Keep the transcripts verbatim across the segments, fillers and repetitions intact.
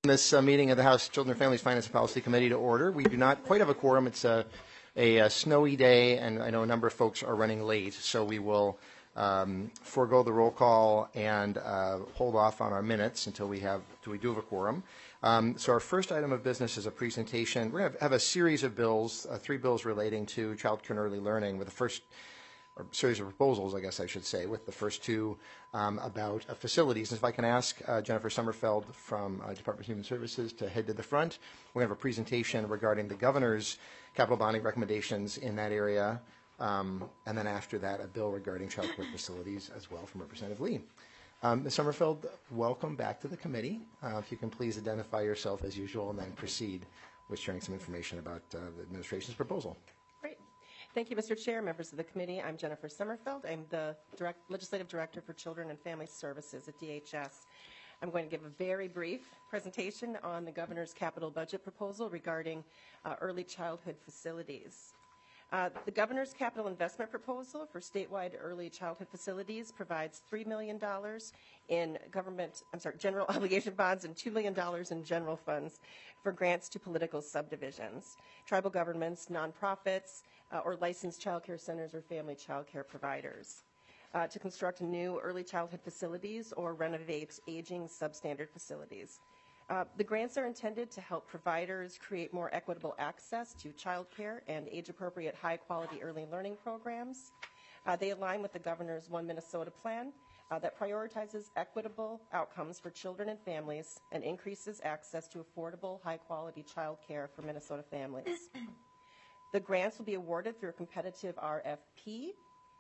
This uh, meeting of the House Children and Families Finance and Policy Committee to order. We do not quite have a quorum. It's a, a, a snowy day, and I know a number of folks are running late, so we will um, forego the roll call and uh, hold off on our minutes until we have, until we do have a quorum. Um, so our first item of business is a presentation. We're going to have a series of bills, uh, three bills relating to child care and early learning, with the first or series of proposals, I guess I should say, with the first two um, about uh, facilities. And if I can ask uh, Jennifer Sommerfeld from uh, Department of Human Services to head to the front. We're going to have a presentation regarding the governor's capital bonding recommendations in that area. Um, and then after that, a bill regarding child care facilities as well from Representative Lee. Um, Miz Sommerfeld, welcome back to the committee. Uh, if you can please identify yourself as usual and then proceed with sharing some information about uh, the administration's proposal. Thank you, Mister Chair, members of the committee. I'm Jennifer Sommerfeld. I'm the direct, Legislative Director for Children and Family Services at D H S. I'm going to give a very brief presentation on the governor's capital budget proposal regarding uh, early childhood facilities. Uh, the governor's capital investment proposal for statewide early childhood facilities provides three million dollars in government, I'm sorry, general obligation bonds and two million dollars in general funds for grants to political subdivisions, tribal governments, nonprofits, uh, or licensed child care centers or family child care providers uh, to construct new early childhood facilities or renovate aging substandard facilities. Uh, the grants are intended to help providers create more equitable access to child care and age-appropriate high-quality early learning programs. Uh, they align with the governor's One Minnesota plan uh, that prioritizes equitable outcomes for children and families and increases access to affordable, high-quality child care for Minnesota families. The grants will be awarded through a competitive R F P,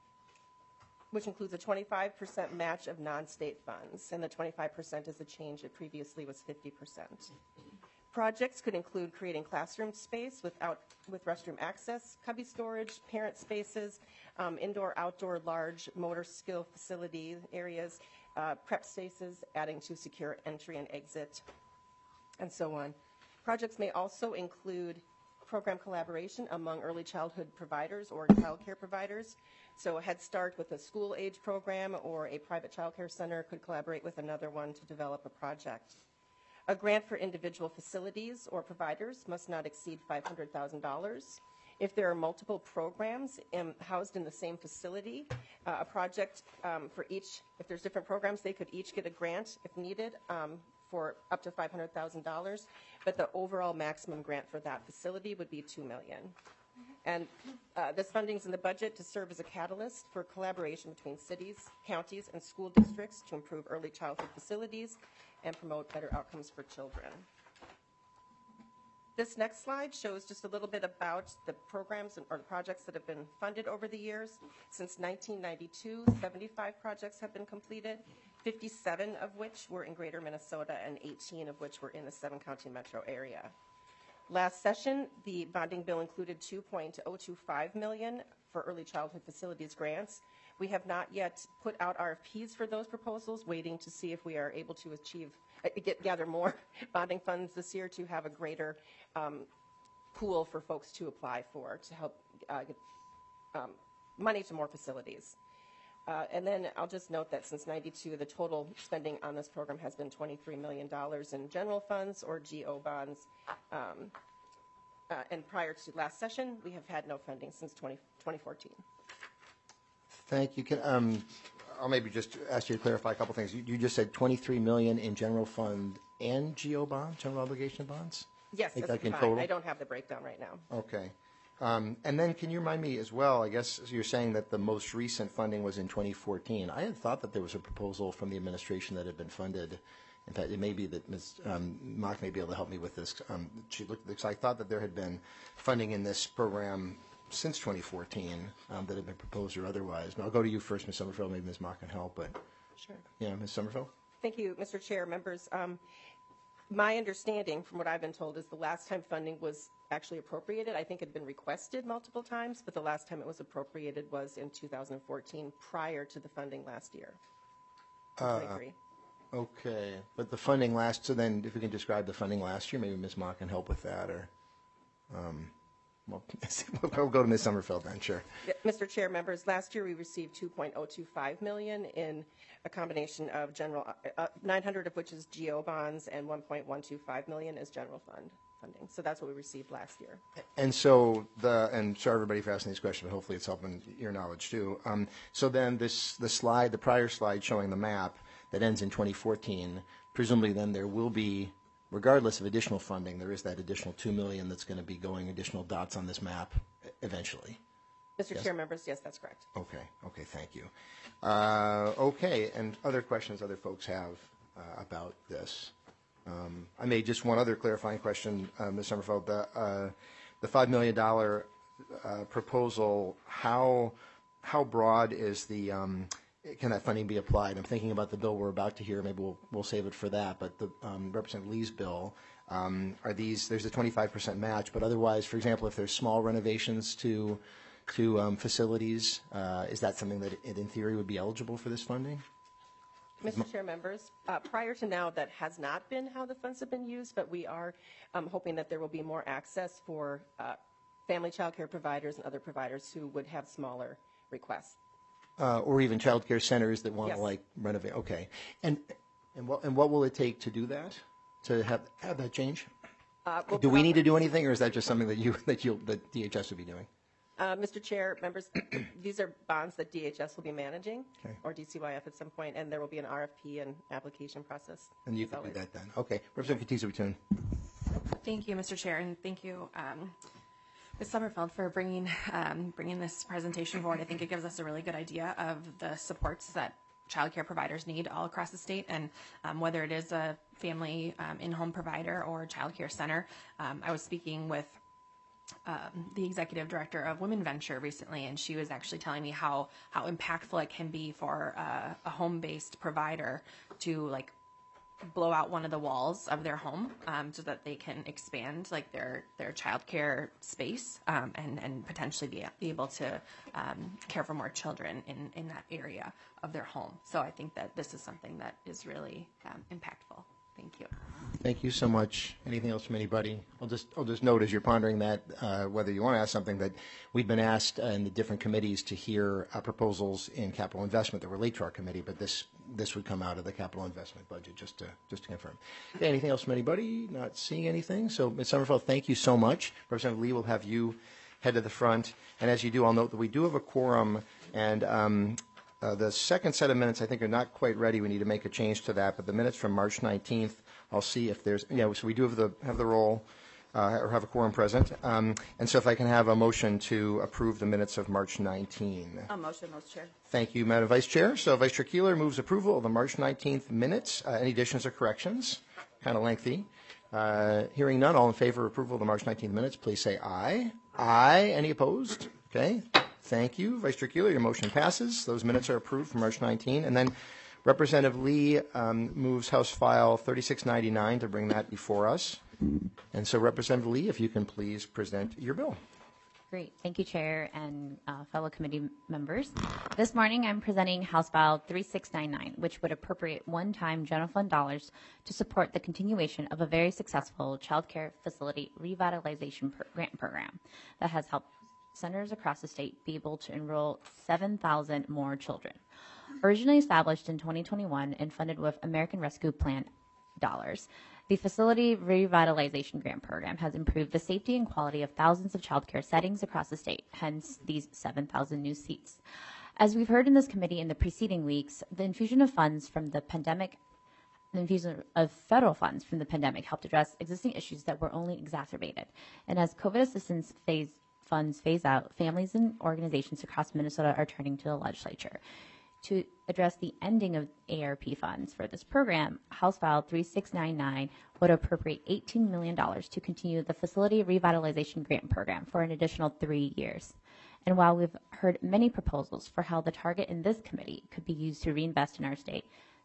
which includes a twenty-five percent match of non-state funds, and the twenty-five percent is a change that previously was fifty percent. Projects could include creating classroom space without, with restroom access, cubby storage, parent spaces, um, indoor-outdoor large motor skill facility areas, uh, prep spaces, adding to secure entry and exit, and so on. Projects may also include program collaboration among early childhood providers or child care providers. So a Head Start with a school age program or a private child care center could collaborate with another one to develop a project. A grant for individual facilities or providers must not exceed five hundred thousand dollars. If there are multiple programs in, housed in the same facility, uh, a project um, for each, if there's different programs, they could each get a grant if needed um, for up to five hundred thousand dollars, but the overall maximum grant for that facility would be two million dollars. And uh, this funding is in the budget to serve as a catalyst for collaboration between cities, counties, and school districts to improve early childhood facilities and promote better outcomes for children. This next slide shows just a little bit about the programs or the projects that have been funded over the years. Since nineteen ninety-two, seventy-five projects have been completed, fifty-seven of which were in Greater Minnesota and eighteen of which were in the seven-county metro area. Last session, the bonding bill included two point oh two five million dollars for early childhood facilities grants. We have not yet put out R F Ps for those proposals, waiting to see if we are able to achieve, uh, get, gather more bonding funds this year to have a greater um, pool for folks to apply for to help uh, get um, money to more facilities. Uh, and then I'll just note that since ninety-two, the total spending on this program has been twenty-three million dollars in general funds or G O bonds. Um, uh, and prior to last session, we have had no funding since twenty fourteen. Thank you. Can, um, I'll maybe just ask you to clarify a couple things. You, you just said twenty-three million dollars in general fund and G O bonds, general obligation bonds? Yes, I that's in fine. total? I don't have the breakdown right now. Okay. Um, and then can you remind me as well, I guess you're saying that the most recent funding was in twenty fourteen. I had thought that there was a proposal from the administration that had been funded. In fact, it may be that Miz Um, Mock may be able to help me with this. Um, she looked, because I thought that there had been funding in this program since twenty fourteen um, that had been proposed or otherwise. But I'll go to you first, Miz Sommerfeld. Maybe Miz Mock can help. But sure. Yeah, Miz Sommerfeld. Thank you, Mister Chair, members. Um, my understanding, from what I've been told, is the last time funding was actually appropriated, I think it had been requested multiple times, but the last time it was appropriated was in two thousand fourteen, prior to the funding last year. Uh, okay, but the funding last, so then if we can describe the funding last year, maybe Miz Mock can help with that, or um, Well, we'll go to Miz Summerfield then, sure. Mister Chair, members, last year we received two point oh two five million dollars in a combination of general, uh, nine hundred of which is G O bonds and one point one two five million is general fund funding. So that's what we received last year. And so the, and sorry everybody for asking these questions, but hopefully it's helping your knowledge too. Um, so then this, the slide, the prior slide showing the map that ends in twenty fourteen, presumably then there will be, regardless of additional funding, there is that additional two million dollars that's going to be going additional dots on this map eventually. Mister Yes. Chair, members, yes, that's correct. Okay, okay, thank you. Uh, okay, and other questions other folks have uh, about this? Um, I made just one other clarifying question, uh, Miz Summerfeld. The, uh, the five million dollars uh, proposal, how, how broad is the, um, can that funding be applied? I'm thinking about the bill we're about to hear. Maybe we'll, we'll save it for that. But the um, Representative Lee's bill, um, are these, there's a twenty-five percent match, but otherwise, for example, if there's small renovations to to um, facilities, uh, is that something that it, in theory would be eligible for this funding? Mister Chair, members, uh, prior to now, that has not been how the funds have been used, but we are um, hoping that there will be more access for uh, family child care providers and other providers who would have smaller requests. Uh, or even child care centers that want Yes. to like renovate. Okay, and and what and what will it take to do that? To have have that change? Uh, we'll Do we need to provide- do anything, or is that just something that you that you that D H S would be doing? Uh, Mister Chair, members, these are bonds that D H S will be managing, Okay. or D C Y F at some point, and there will be an R F P and application process. And you as could do always. that then. Okay, Representative Katiza-Batoon. Thank you, Mister Chair, and thank you, um, Miz Summerfeld, for bringing um, bringing this presentation forward. I think it gives us a really good idea of the supports that child care providers need all across the state, and um, whether it is a family um, in-home provider or child care center. Um, I was speaking with Um, the executive director of Women Venture recently, and she was actually telling me how how impactful it can be for uh, a home-based provider to like blow out one of the walls of their home um, so that they can expand like their their childcare space um, and and potentially be, be able to um, care for more children in in that area of their home. So I think that this is something that is really um, impactful. Thank you. Thank you so much. Anything else from anybody? I'll just I'll just note as you're pondering that, uh, whether you want to ask something, that we've been asked uh, in the different committees to hear uh, proposals in capital investment that relate to our committee, but this this would come out of the capital investment budget, just to just to confirm. Okay, anything else from anybody? Not seeing anything. So, Miz Summerfeld, thank you so much. Representative Lee will have you head to the front, and as you do, I'll note that we do have a quorum, and um, uh, the second set of minutes I think are not quite ready. We need to make a change to that, but the minutes from March nineteenth. I'll see if there's, yeah, so we do have the, have the roll, uh, or have a quorum present. Um, and so if I can have a motion to approve the minutes of March nineteenth. A motion, Mister Chair. Thank you, Madam Vice Chair. So Vice Chair Keeler moves approval of the March nineteenth minutes. Uh, any additions or corrections? Kind of lengthy. Uh, hearing none, all in favor of approval of the March nineteenth minutes, please say aye. Aye. Any opposed? Okay. Thank you. Vice Chair Keeler, your motion passes. Those minutes are approved for March nineteenth. And then Representative Lee um, moves House File thirty-six ninety-nine to bring that before us. And so, Representative Lee, if you can please present your bill. Great. Thank you, Chair and uh, fellow committee members. This morning, I'm presenting House File thirty-six ninety-nine, which would appropriate one-time general fund dollars to support the continuation of a very successful child care facility revitalization per- grant program that has helped centers across the state be able to enroll seven thousand more children. Originally established in twenty twenty-one and funded with American Rescue Plan dollars, the Facility Revitalization Grant Program has improved the safety and quality of thousands of child care settings across the state, hence these seven thousand new seats. As we've heard in this committee in the preceding weeks, the infusion of funds from the pandemic, the infusion of federal funds from the pandemic helped address existing issues that were only exacerbated. And as COVID assistance phase funds phase out, families and organizations across Minnesota are turning to the legislature to address the ending of A R P funds for this program. House File thirty-six ninety-nine would appropriate eighteen million dollars to continue the Facility Revitalization Grant Program for an additional three years. And while we've heard many proposals for how the target in this committee could be used to reinvest in our state,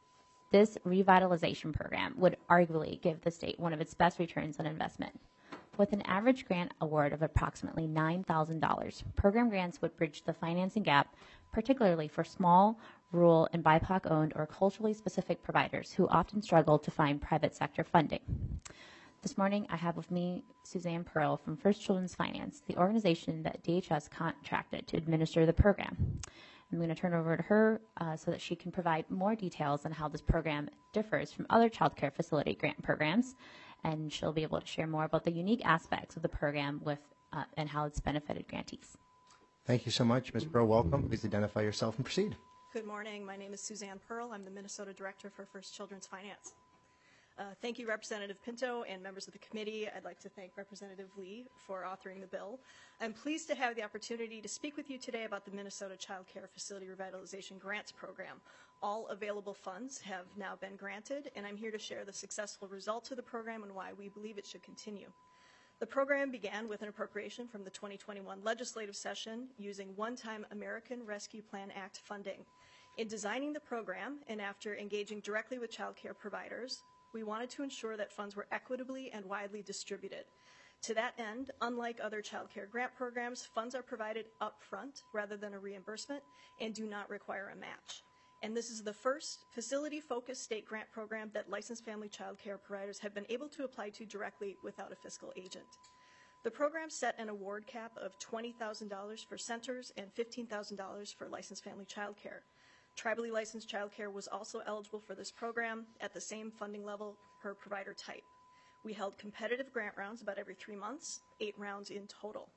this revitalization program would arguably give the state one of its best returns on investment. With an average grant award of approximately nine thousand dollars, program grants would bridge the financing gap, particularly for small, rural, and B I P O C-owned or culturally specific providers who often struggle to find private sector funding. This morning, I have with me Suzanne Pearl from First Children's Finance, the organization that D H S contracted to administer the program. I'm going to turn it over to her uh, so that she can provide more details on how this program differs from other child care facility grant programs, and she'll be able to share more about the unique aspects of the program with uh, and how it's benefited grantees. Thank you so much, Miz Pearl. Welcome. Please identify yourself and proceed. Good morning. My name is Suzanne Pearl. I'm the Minnesota Director for First Children's Finance. Uh, thank you, Representative Pinto and members of the committee. I'd like to thank Representative Lee for authoring the bill. I'm pleased to have the opportunity to speak with you today about the Minnesota Child Care Facility Revitalization Grants Program. All available funds have now been granted, and I'm here to share the successful results of the program and why we believe it should continue. The program began with an appropriation from the twenty twenty-one legislative session using one-time American Rescue Plan Act funding. In designing the program, and after engaging directly with child care providers, we wanted to ensure that funds were equitably and widely distributed. To that end, unlike other child care grant programs, funds are provided upfront rather than a reimbursement and do not require a match. And this is the first facility-focused state grant program that licensed family child care providers have been able to apply to directly without a fiscal agent. The program set an award cap of twenty thousand dollars for centers and fifteen thousand dollars for licensed family child care. Tribally licensed child care was also eligible for this program at the same funding level per provider type. We held competitive grant rounds about every three months, eight rounds in total.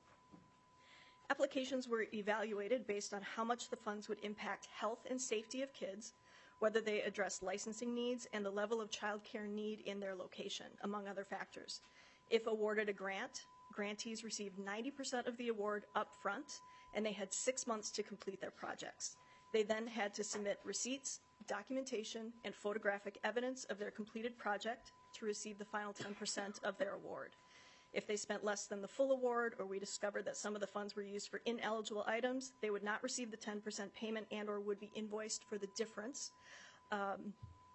Applications were evaluated based on how much the funds would impact health and safety of kids, whether they address licensing needs, and the level of child care need in their location, among other factors. If awarded a grant, grantees received ninety percent of the award up front, and they had six months to complete their projects. They then had to submit receipts, documentation, and photographic evidence of their completed project to receive the final ten percent of their award. If they spent less than the full award, or we discovered that some of the funds were used for ineligible items, they would not receive the ten percent payment and or would be invoiced for the difference um,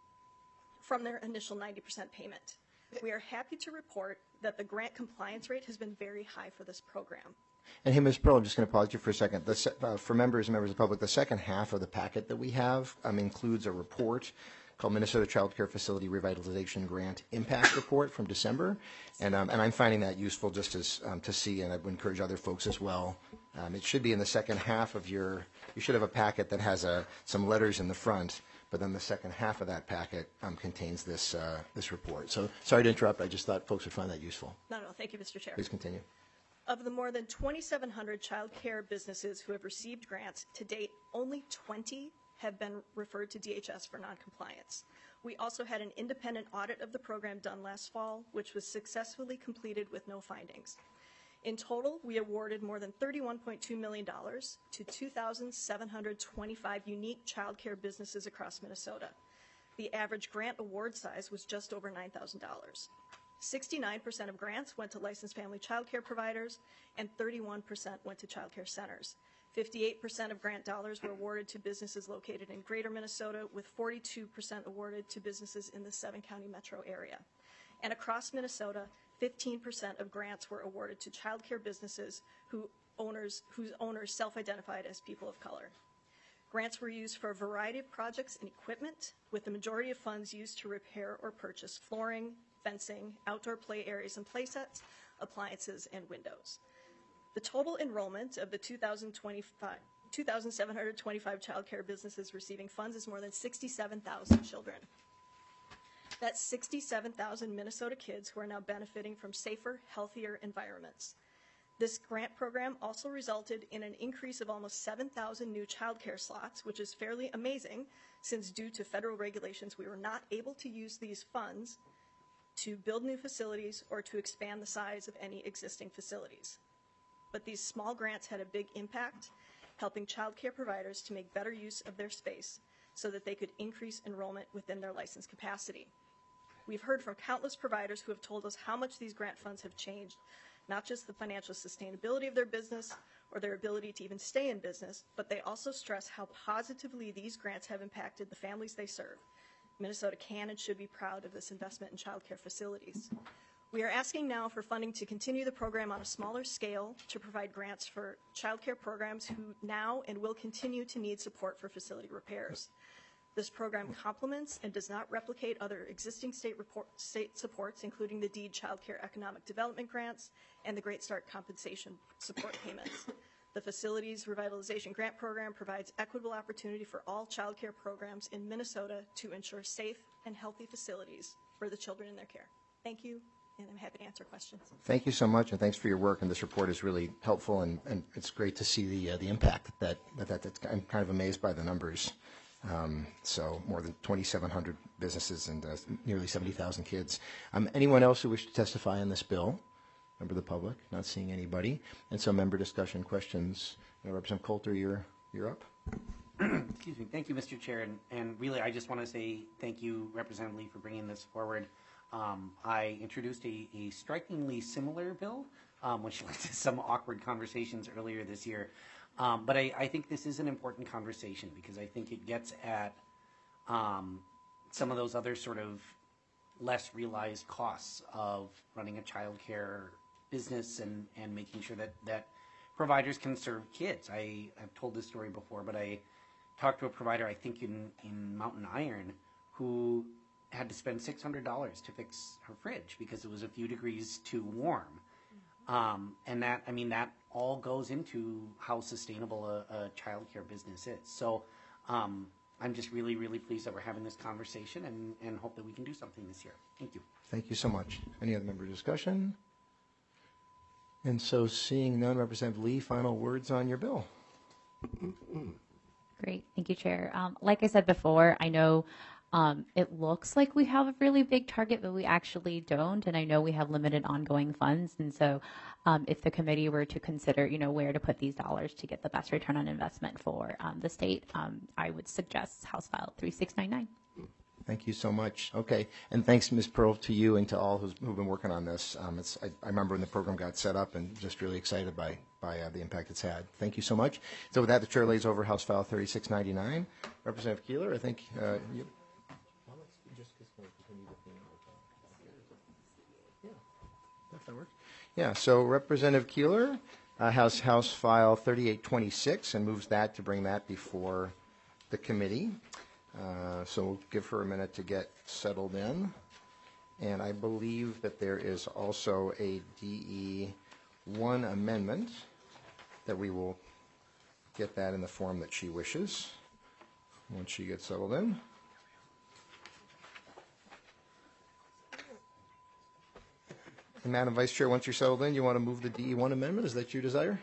from their initial ninety percent payment. We are happy to report that the grant compliance rate has been very high for this program. And hey, Miz Pearl, I'm just going to pause you for a second. The, se- uh, for members and members of the public, the second half of the packet that we have um, includes a report called Minnesota Child Care Facility Revitalization Grant Impact Report from December, and um, and I'm finding that useful just as um, to see, and I would encourage other folks as well. Um, it should be in the second half of your. You should have a packet that has a, some letters in the front, but then the second half of that packet um, contains this uh, this report. So sorry to interrupt. I just thought folks would find that useful. No, no, thank you, Mister Chair. Please continue. Of the more than twenty-seven hundred child care businesses who have received grants, to date, only twenty have been referred to D H S for noncompliance. We also had an independent audit of the program done last fall, which was successfully completed with no findings. In total, we awarded more than thirty-one point two million dollars to two thousand seven hundred twenty-five unique child care businesses across Minnesota. The average grant award size was just over nine thousand dollars. sixty-nine percent of grants went to licensed family child care providers, and thirty-one percent went to child care centers. fifty-eight percent of grant dollars were awarded to businesses located in greater Minnesota, with forty-two percent awarded to businesses in the seven-county metro area. And across Minnesota, fifteen percent of grants were awarded to child care businesses who owners, whose owners self-identified as people of color. Grants were used for a variety of projects and equipment, with the majority of funds used to repair or purchase flooring, fencing, outdoor play areas and play sets, appliances, and windows. The total enrollment of the two thousand seven hundred twenty-five child care businesses receiving funds is more than sixty-seven thousand children. That's sixty-seven thousand Minnesota kids who are now benefiting from safer, healthier environments. This grant program also resulted in an increase of almost seven thousand new child care slots, which is fairly amazing, since due to federal regulations, we were not able to use these funds to build new facilities or to expand the size of any existing facilities. But these small grants had a big impact, helping child care providers to make better use of their space so that they could increase enrollment within their licensed capacity. We've heard from countless providers who have told us how much these grant funds have changed, not just the financial sustainability of their business or their ability to even stay in business, but they also stress how positively these grants have impacted the families they serve. Minnesota can and should be proud of this investment in child care facilities. We are asking now for funding to continue the program on a smaller scale to provide grants for child care programs who now and will continue to need support for facility repairs. This program complements and does not replicate other existing state, report, state supports, including the DEED Child Care Economic Development Grants and the Great Start Compensation Support Payments. The Facilities Revitalization Grant Program provides equitable opportunity for all child care programs in Minnesota to ensure safe and healthy facilities for the children in their care. Thank you, and I'm happy to answer questions. Thank you so much, and thanks for your work. And this report is really helpful, and, and it's great to see the uh, the impact that that, that that's, I'm kind of amazed by the numbers. Um, so more than twenty-seven hundred businesses and uh, nearly seventy thousand kids. Um, anyone else who wishes to testify on this bill? Member of the public? Not seeing anybody. And so member discussion, questions. Uh, Representative Coulter, you're you're up. Excuse me. Thank you, Mister Chair. And, and really, I just want to say thank you, Representative Lee, for bringing this forward. Um, I introduced a, a strikingly similar bill, um, which led to some awkward conversations earlier this year. Um, but I, I think this is an important conversation because I think it gets at um, some of those other sort of less realized costs of running a child care business and, and making sure that, that providers can serve kids. I, I've told this story before, but I talked to a provider, I think in, in Mountain Iron, who had to spend six hundred dollars to fix her fridge because it was a few degrees too warm. Um, and that, I mean, that all goes into how sustainable a, a child care business is. So um, I'm just really, really pleased that we're having this conversation and, and hope that we can do something this year. Thank you. Thank you so much. Any other member discussion? And so seeing none, Representative Lee, final words on your bill. Great. Thank you, Chair. Um, like I said before, I know um, it looks like we have a really big target, but we actually don't. And I know we have limited ongoing funds. And so um, if the committee were to consider, you know, where to put these dollars to get the best return on investment for um, the state, um, I would suggest House File three six nine nine. Thank you so much. Okay, and thanks, Miz Pearl, to you and to all who's, who've been working on this. Um, it's, I, I remember when the program got set up and just really excited by, by uh, the impact it's had. Thank you so much. So with that, the chair lays over House File thirty-six ninety-nine. Representative Keeler, I think uh, you... That works. Yeah, so Representative Keeler uh, has House File thirty-eight twenty-six and moves that to bring that before the committee. Uh, so we'll give her a minute to get settled in. And I believe that there is also a D E one amendment that we will get that in the form that she wishes once she gets settled in. And Madam Vice Chair, once you're settled in, you want to move the D E one amendment? Is that your desire?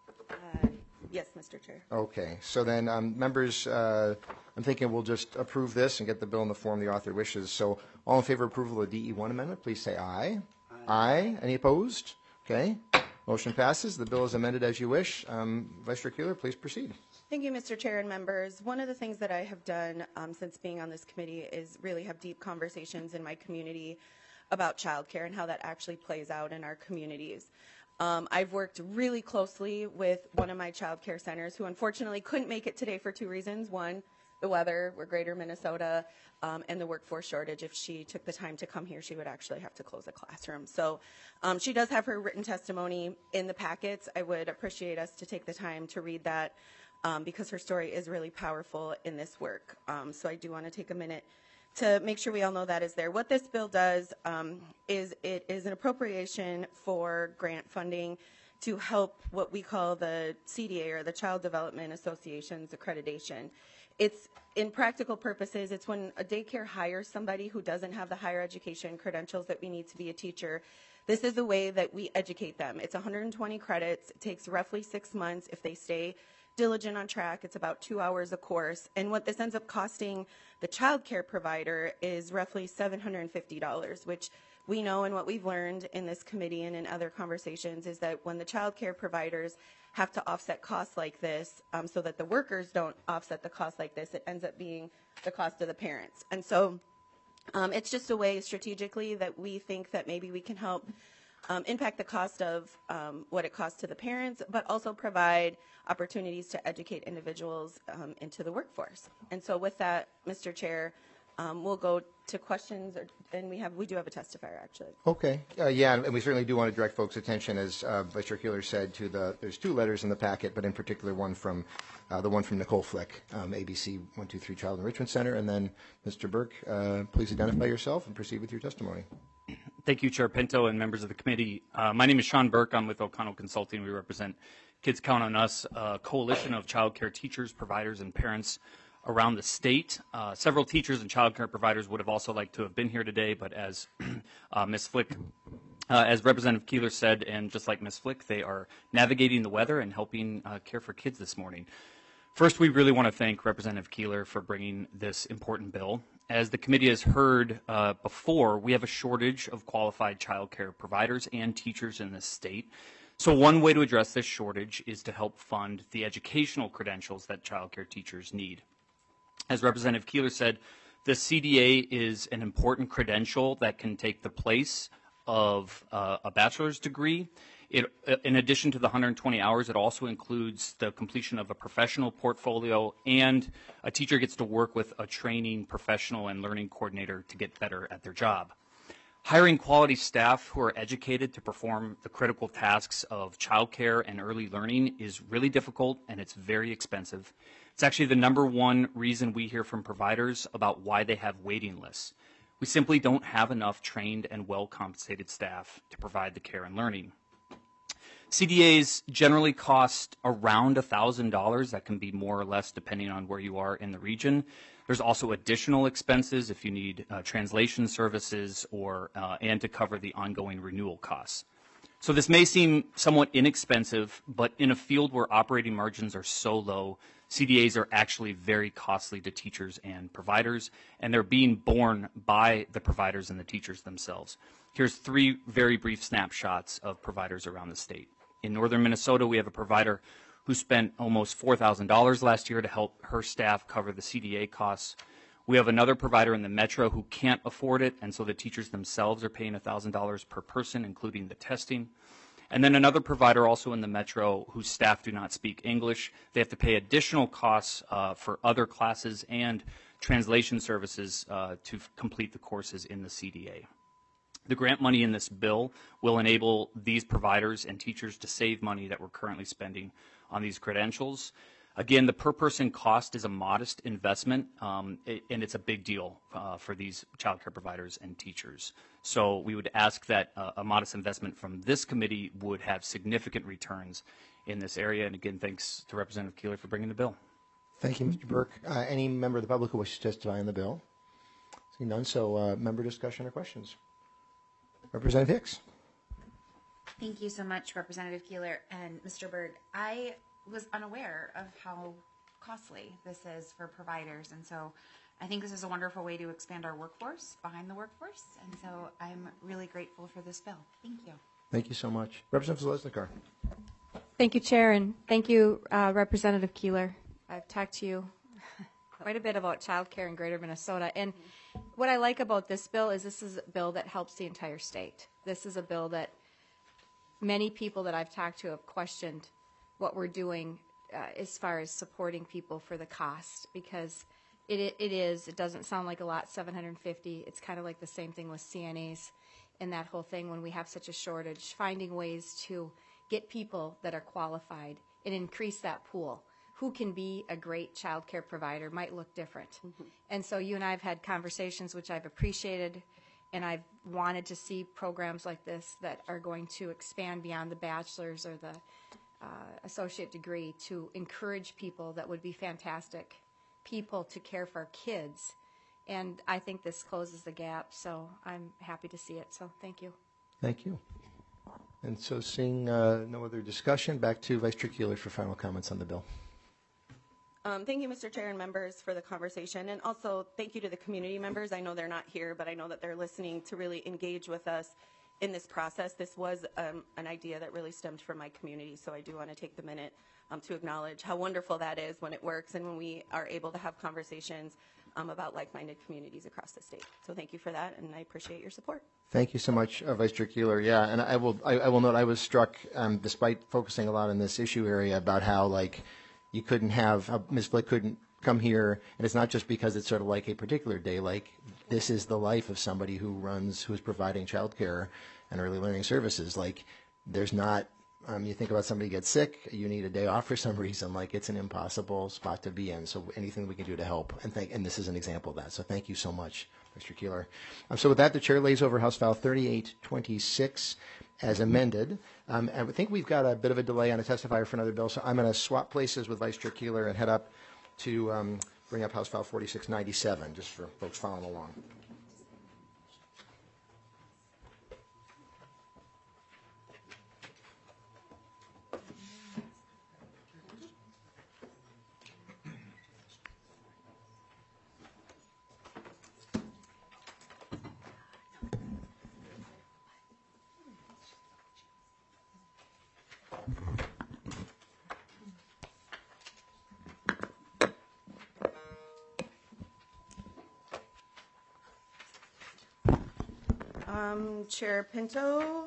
Uh, yes, Mister Chair. Okay, so then um, members, uh, I'm thinking we'll just approve this and get the bill in the form the author wishes. So all in favor of approval of the D E one amendment, please say aye. Aye. Aye. Any opposed? Okay. Motion passes. The bill is amended as you wish. Um, Vice Chair Keeler, please proceed. Thank you, Mister Chair and members. One of the things that I have done um, since being on this committee is really have deep conversations in my community about childcare and how that actually plays out in our communities. Um, I've worked really closely with one of my child care centers who unfortunately couldn't make it today for two reasons. One, the weather, we're greater Minnesota, um, and the workforce shortage. If she took the time to come here, she would actually have to close a classroom. So um, she does have her written testimony in the packets. I would appreciate us to take the time to read that um, because her story is really powerful in this work. Um, so I do want to take a minute to make sure we all know that is there. What this bill does um, is it is an appropriation for grant funding to help what we call the C D A, or the Child Development Association's accreditation. It's, in practical purposes, it's when a daycare hires somebody who doesn't have the higher education credentials that we need to be a teacher. This is the way that we educate them. It's one hundred twenty credits. It takes roughly six months if they stay diligent on track. It's about two hours a course. And what this ends up costing the child care provider is roughly seven hundred fifty dollars, which we know, and what we've learned in this committee and in other conversations, is that when the child care providers have to offset costs like this um, so that the workers don't offset the cost like this, it ends up being the cost of the parents. And so um, it's just a way strategically that we think that maybe we can help Um, impact the cost of um, what it costs to the parents, but also provide opportunities to educate individuals um, into the workforce. And so with that, Mister Chair, um, we'll go to questions, or, and we have we do have a testifier actually. Okay, uh, yeah, and we certainly do want to direct folks' attention, as uh, Vice Chair Keeler said, to the, there's two letters in the packet, but in particular one from, uh, the one from Nicole Flick, um, A B C one two three Child Enrichment Center, and then Mister Burke, uh, please identify yourself and proceed with your testimony. Thank you, Chair Pinto and members of the committee. Uh, my name is Sean Burke. I'm with O'Connell Consulting. We represent Kids Count on Us, a coalition of child care teachers, providers, and parents around the state. Uh, several teachers and child care providers would have also liked to have been here today, but as uh, Miz Flick, uh, as Representative Keeler said, and just like Miz Flick, they are navigating the weather and helping uh, care for kids this morning. First, we really want to thank Representative Keeler for bringing this important bill. As the committee has heard uh, before, we have a shortage of qualified child care providers and teachers in this state. So one way to address this shortage is to help fund the educational credentials that child care teachers need. As Representative Keeler said, the C D A is an important credential that can take the place of uh, a bachelor's degree. It, in addition to the one hundred twenty hours, it also includes the completion of a professional portfolio, and a teacher gets to work with a training professional and learning coordinator to get better at their job. Hiring quality staff who are educated to perform the critical tasks of childcare and early learning is really difficult, and it's very expensive. It's actually the number one reason we hear from providers about why they have waiting lists. We simply don't have enough trained and well-compensated staff to provide the care and learning. C D As generally cost around one thousand dollars. That can be more or less depending on where you are in the region. There's also additional expenses if you need uh, translation services or uh, and to cover the ongoing renewal costs. So this may seem somewhat inexpensive, but in a field where operating margins are so low, C D As are actually very costly to teachers and providers, and they're being borne by the providers and the teachers themselves. Here's three very brief snapshots of providers around the state. In northern Minnesota, we have a provider who spent almost four thousand dollars last year to help her staff cover the C D A costs. We have another provider in the metro who can't afford it, and so the teachers themselves are paying one thousand dollars per person, including the testing. And then another provider also in the metro whose staff do not speak English. They have to pay additional costs uh, for other classes and translation services uh, to f- complete the courses in the C D A. The grant money in this bill will enable these providers and teachers to save money that we're currently spending on these credentials. Again, the per person cost is a modest investment, um, it, and it's a big deal uh, for these child care providers and teachers. So we would ask that uh, a modest investment from this committee would have significant returns in this area. And again, thanks to Representative Keeler for bringing the bill. Thank you, Mister Burke. Uh, any member of the public who wishes to testify on the bill? See none, so uh, member discussion or questions? Representative Hicks. Thank you so much, Representative Keeler and Mister Berg. I was unaware of how costly this is for providers, and so I think this is a wonderful way to expand our workforce behind the workforce, and so I'm really grateful for this bill. Thank you. Thank you so much. Representative Zalesnikar. Thank you, Chair, and thank you, uh, Representative Keeler. I've talked to you quite a bit about childcare in Greater Minnesota, and what I like about this bill is this is a bill that helps the entire state. This is a bill that many people that I've talked to have questioned what we're doing uh, as far as supporting people for the cost, because it, it, it is, it doesn't sound like a lot, seven hundred fifty. It's kind of like the same thing with C N As and that whole thing when we have such a shortage, finding ways to get people that are qualified and increase that pool. Who can be a great child care provider might look different. Mm-hmm. And so you and I have had conversations which I've appreciated, and I've wanted to see programs like this that are going to expand beyond the bachelor's or the uh, associate degree to encourage people that would be fantastic people to care for our kids. And I think this closes the gap, so I'm happy to see it. So thank you. Thank you. And so seeing uh, no other discussion, back to Vice Chair Keeler for final comments on the bill. Um, thank you, Mister Chair and members, for the conversation, and also thank you to the community members. I know they're not here, but I know that they're listening to really engage with us in this process. This was um, an idea that really stemmed from my community, so I do want to take the minute um, to acknowledge how wonderful that is when it works and when we are able to have conversations um, about like-minded communities across the state. So thank you for that, and I appreciate your support. Thank you so much, uh, Vice Chair Keeler. Yeah, and I will I, I will note I was struck, um, despite focusing a lot on this issue area, about how like you couldn't have, uh, Miz Flick couldn't come here, and it's not just because it's sort of like a particular day, like this is the life of somebody who runs, who's providing childcare and early learning services. Like there's not, um, you think about somebody gets sick, you need a day off for some reason, like it's an impossible spot to be in. So anything we can do to help, and thank, and this is an example of that. So thank you so much, Mister Keeler. Um, so with that, the chair lays over House File thirty-eight twenty-six as amended. Um, and I think we've got a bit of a delay on a testifier for another bill, so I'm going to swap places with Vice Chair Keeler and head up to um, bring up House File forty-six ninety-seven, just for folks following along. Um, Chair Pinto,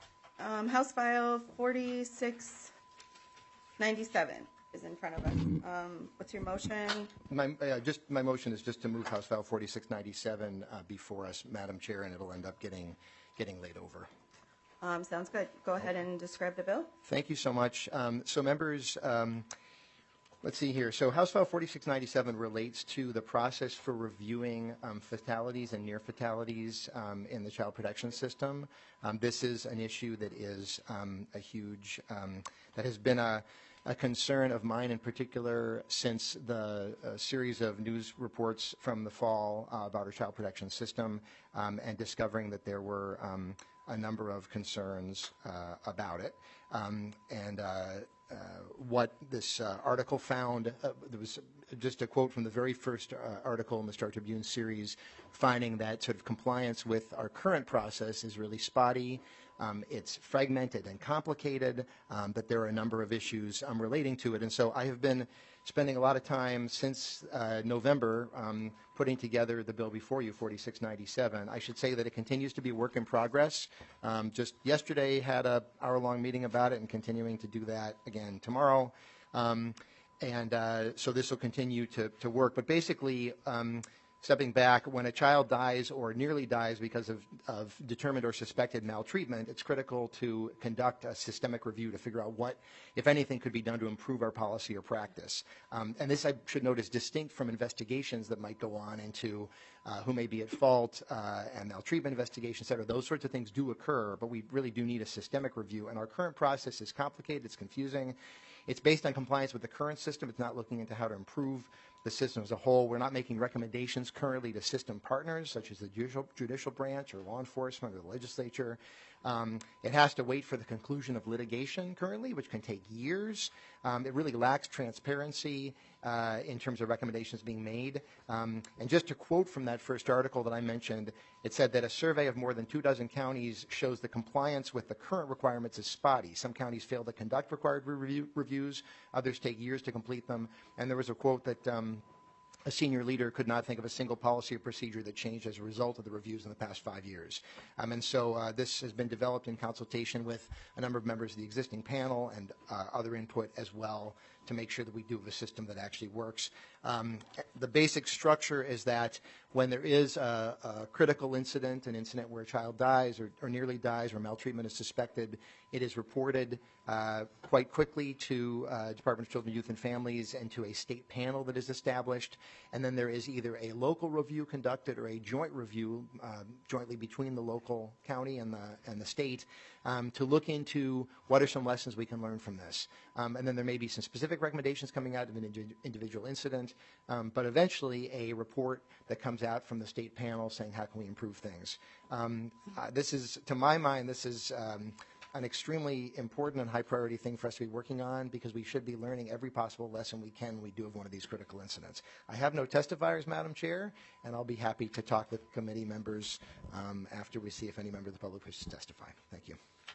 um, House File forty-six ninety-seven is in front of us. Um, what's your motion? My, uh, just, my motion is just to move House File forty-six ninety-seven uh, before us, Madam Chair, and it'll end up getting, getting laid over. Um, sounds good. Go ahead and describe the bill. Thank you so much. Um, so members, um, let's see here. So House File forty-six ninety-seven relates to the process for reviewing um, fatalities and near fatalities um, in the child protection system. Um, this is an issue that is um, a huge, um, that has been a, a concern of mine in particular since the uh, series of news reports from the fall uh, about our child protection system um, and discovering that there were um, a number of concerns uh, about it. Um, and uh, uh, what this uh, article found, uh, there was just a quote from the very first uh, article in the Star Tribune series, finding that sort of compliance with our current process is really spotty. Um, it's fragmented and complicated, um, but there are a number of issues um, relating to it. And so I have been spending a lot of time since uh, November um, putting together the bill before you, forty-six ninety-seven. I should say that it continues to be a work in progress. Um, just yesterday had a hour-long meeting about it and continuing to do that again tomorrow. Um, and uh, so this will continue to, to work. But basically, um, stepping back, when a child dies or nearly dies because of, of determined or suspected maltreatment, it's critical to conduct a systemic review to figure out what, if anything, could be done to improve our policy or practice. Um, and this, I should note, is distinct from investigations that might go on into uh, who may be at fault uh, and maltreatment investigations, et cetera. Those sorts of things do occur, but we really do need a systemic review. And our current process is complicated, it's confusing. It's based on compliance with the current system. It's not looking into how to improve the system as a whole. We're not making recommendations currently to system partners, such as the judicial, judicial branch or law enforcement or the legislature. Um, it has to wait for the conclusion of litigation currently, which can take years. Um, it really lacks transparency uh, in terms of recommendations being made. Um, and just to quote from that first article that I mentioned, it said that a survey of more than two dozen counties shows the compliance with the current requirements is spotty. Some counties fail to conduct required review, reviews. Others take years to complete them. And there was a quote that um, a senior leader could not think of a single policy or procedure that changed as a result of the reviews in the past five years. Um, and so uh, this has been developed in consultation with a number of members of the existing panel and uh, other input as well to make sure that we do have a system that actually works. Um, the basic structure is that when there is a, a critical incident, an incident where a child dies or, or nearly dies or maltreatment is suspected, it is reported uh, quite quickly to uh, Department of Children, Youth, and Families and to a state panel that is established. And then there is either a local review conducted or a joint review uh, jointly between the local county and the, and the state um, to look into what are some lessons we can learn from this. Um, and then there may be some specific recommendations coming out of an indi- individual incident, um, but eventually a report that comes out from the state panel saying how can we improve things. Um, uh, this is, to my mind, this is um, an extremely important and high priority thing for us to be working on because we should be learning every possible lesson we can when we do have one of these critical incidents. I have no testifiers, Madam Chair, and I'll be happy to talk with committee members um, after we see if any member of the public wishes to testify. Thank you.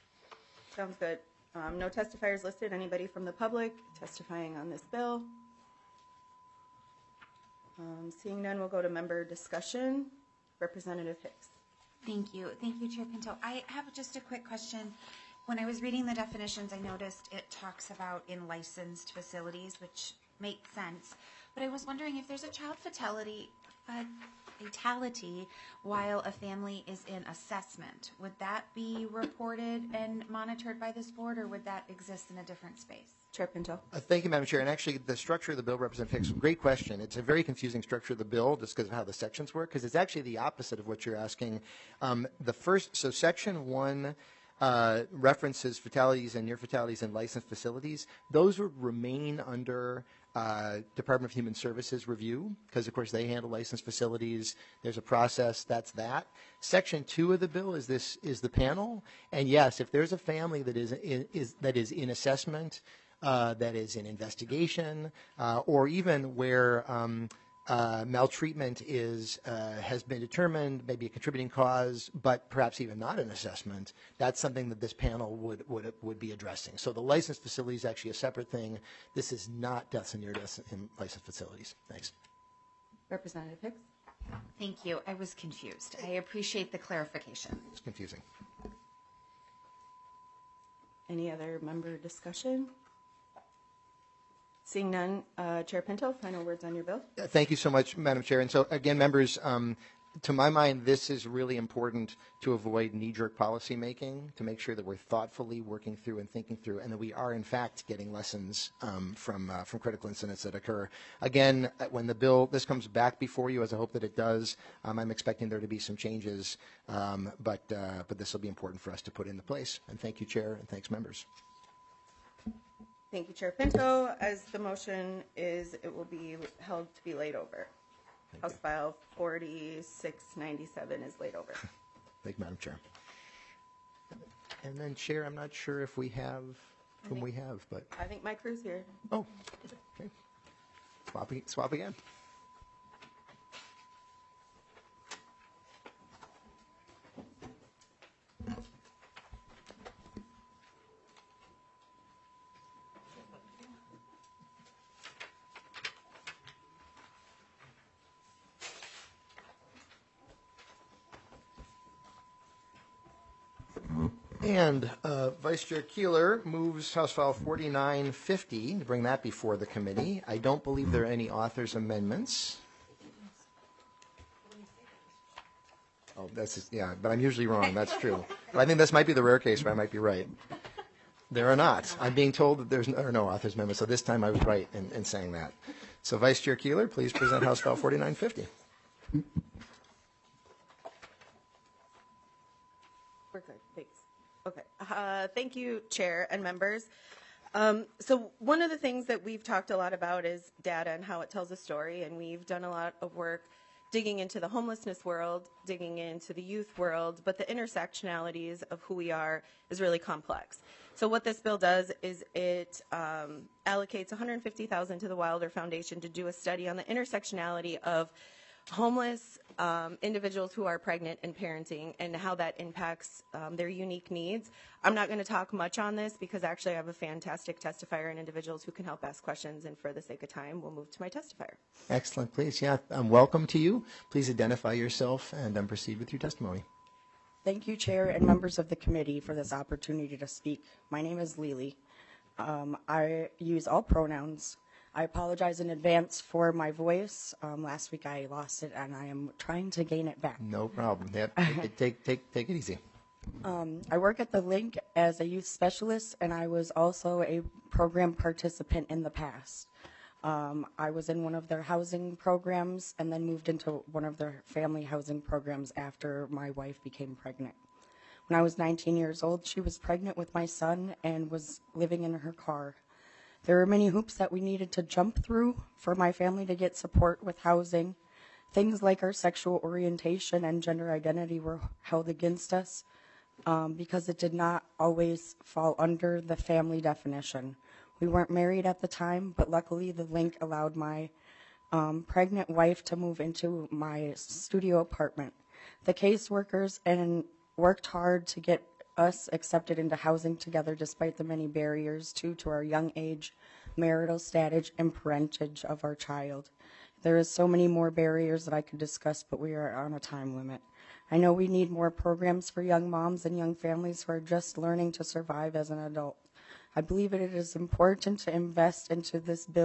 Sounds good. Um, no testifiers listed. Anybody from the public testifying on this bill? Um, seeing none, we'll go to member discussion. Representative Hicks. Thank you. Thank you, Chair Pinto. I have just a quick question. When I was reading the definitions, I noticed it talks about in licensed facilities, which makes sense. but I was wondering if there's a child fatality, uh, fatality while a family is in assessment, would that be reported and monitored by this board, or would that exist in a different space? Chair Pinto. Uh, Thank you, Madam Chair. And actually, the structure of the bill, Representative Hicks, great question. It's a very confusing structure of the bill just because of how the sections work, because it's actually the opposite of what you're asking. Um, the first, so section one uh, references fatalities and near fatalities in licensed facilities. Those would remain under uh, Department of Human Services review, because of course they handle licensed facilities. There's a process. That's that. Section two of the bill is this is the panel. And yes, if there's a family that is in, is that is in assessment, Uh, that is in investigation, uh, or even where um, uh, maltreatment is uh, has been determined, maybe a contributing cause, but perhaps even not an assessment. That's something that this panel would would would be addressing. So the licensed facility is actually a separate thing. This is not deaths and near deaths in licensed facilities. Thanks. Representative Hicks. Thank you. I was confused. I appreciate the clarification. It's confusing. Any other member discussion? Seeing none, uh, Chair Pinto, final words on your bill. Uh, Thank you so much, Madam Chair. And so, again, members, um, to my mind, this is really important to avoid knee-jerk policy making, to make sure that we're thoughtfully working through and thinking through, and that we are, in fact, getting lessons um, from uh, from critical incidents that occur. Again, uh, when the bill, this comes back before you, as I hope that it does, um, I'm expecting there to be some changes, um, but, uh, but this will be important for us to put into place. And thank you, Chair, and thanks, members. Thank you, Chair Pinto. As the motion is, it will be held to be laid over. Thank House you. File forty-six ninety-seven is laid over. Thank you, Madam Chair. And then, Chair, I'm not sure if we have whom we have, but, I think my crew's here. oh, okay. Swap, ag- swap again. And uh, Vice Chair Keeler moves House File forty-nine fifty to bring that before the committee. I don't believe there are any author's amendments. Oh, that's, yeah, but I'm usually wrong. That's true. But I think this might be the rare case where I might be right. There are not. I'm being told that there's no, there are no author's amendments, so this time I was right in, in saying that. So Vice Chair Keeler, please present House File forty-nine fifty. We're good, thanks. Okay, uh, thank you, Chair and members. Um, so one of the things that we've talked a lot about is data and how it tells a story, and we've done a lot of work digging into the homelessness world, digging into the youth world, but the intersectionalities of who we are is really complex. So what this bill does is it um, allocates one hundred fifty thousand dollars to the Wilder Foundation to do a study on the intersectionality of homeless um, individuals who are pregnant and parenting and how that impacts um, their unique needs. I'm not going to talk much on this because actually I have a fantastic testifier and individuals who can help ask questions, and for the sake of time, we'll move to my testifier. Excellent. Please, yeah, um, welcome to you. Please identify yourself and um, proceed with your testimony. Thank you, Chair and members of the committee, for this opportunity to speak. My name is Lily. Um, I use all pronouns. I apologize in advance for my voice. Um, last week I lost it, and I am trying to gain it back. No problem. Yeah, take, take, take, take it easy. Um, I work at the Link as a youth specialist, and I was also a program participant in the past. Um, I was in one of their housing programs and then moved into one of their family housing programs after my wife became pregnant. When I was nineteen years old, she was pregnant with my son and was living in her car. There were many hoops that we needed to jump through for my family to get support with housing. Things like our sexual orientation and gender identity were held against us um, because it did not always fall under the family definition. We weren't married at the time, but luckily the Link allowed my um, pregnant wife to move into my studio apartment. The caseworkers and worked hard to get us accepted into housing together despite the many barriers due to our young age, marital status, and parentage of our child. There is so many more barriers that I could discuss, but we are on a time limit. I know we need more programs for young moms and young families who are just learning to survive as an adult. I believe it is important to invest into this bill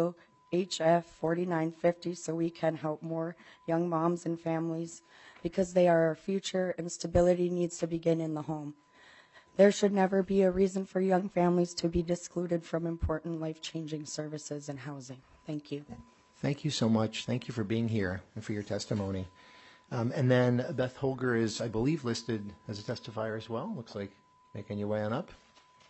H F forty-nine fifty so we can help more young moms and families because they are our future and stability needs to begin in the home. There should never be a reason for young families to be excluded from important life-changing services and housing. Thank you. Thank you so much. Thank you for being here and for your testimony. Um, and then Beth Holger is, I believe, listed as a testifier as well. Looks like making your way on up.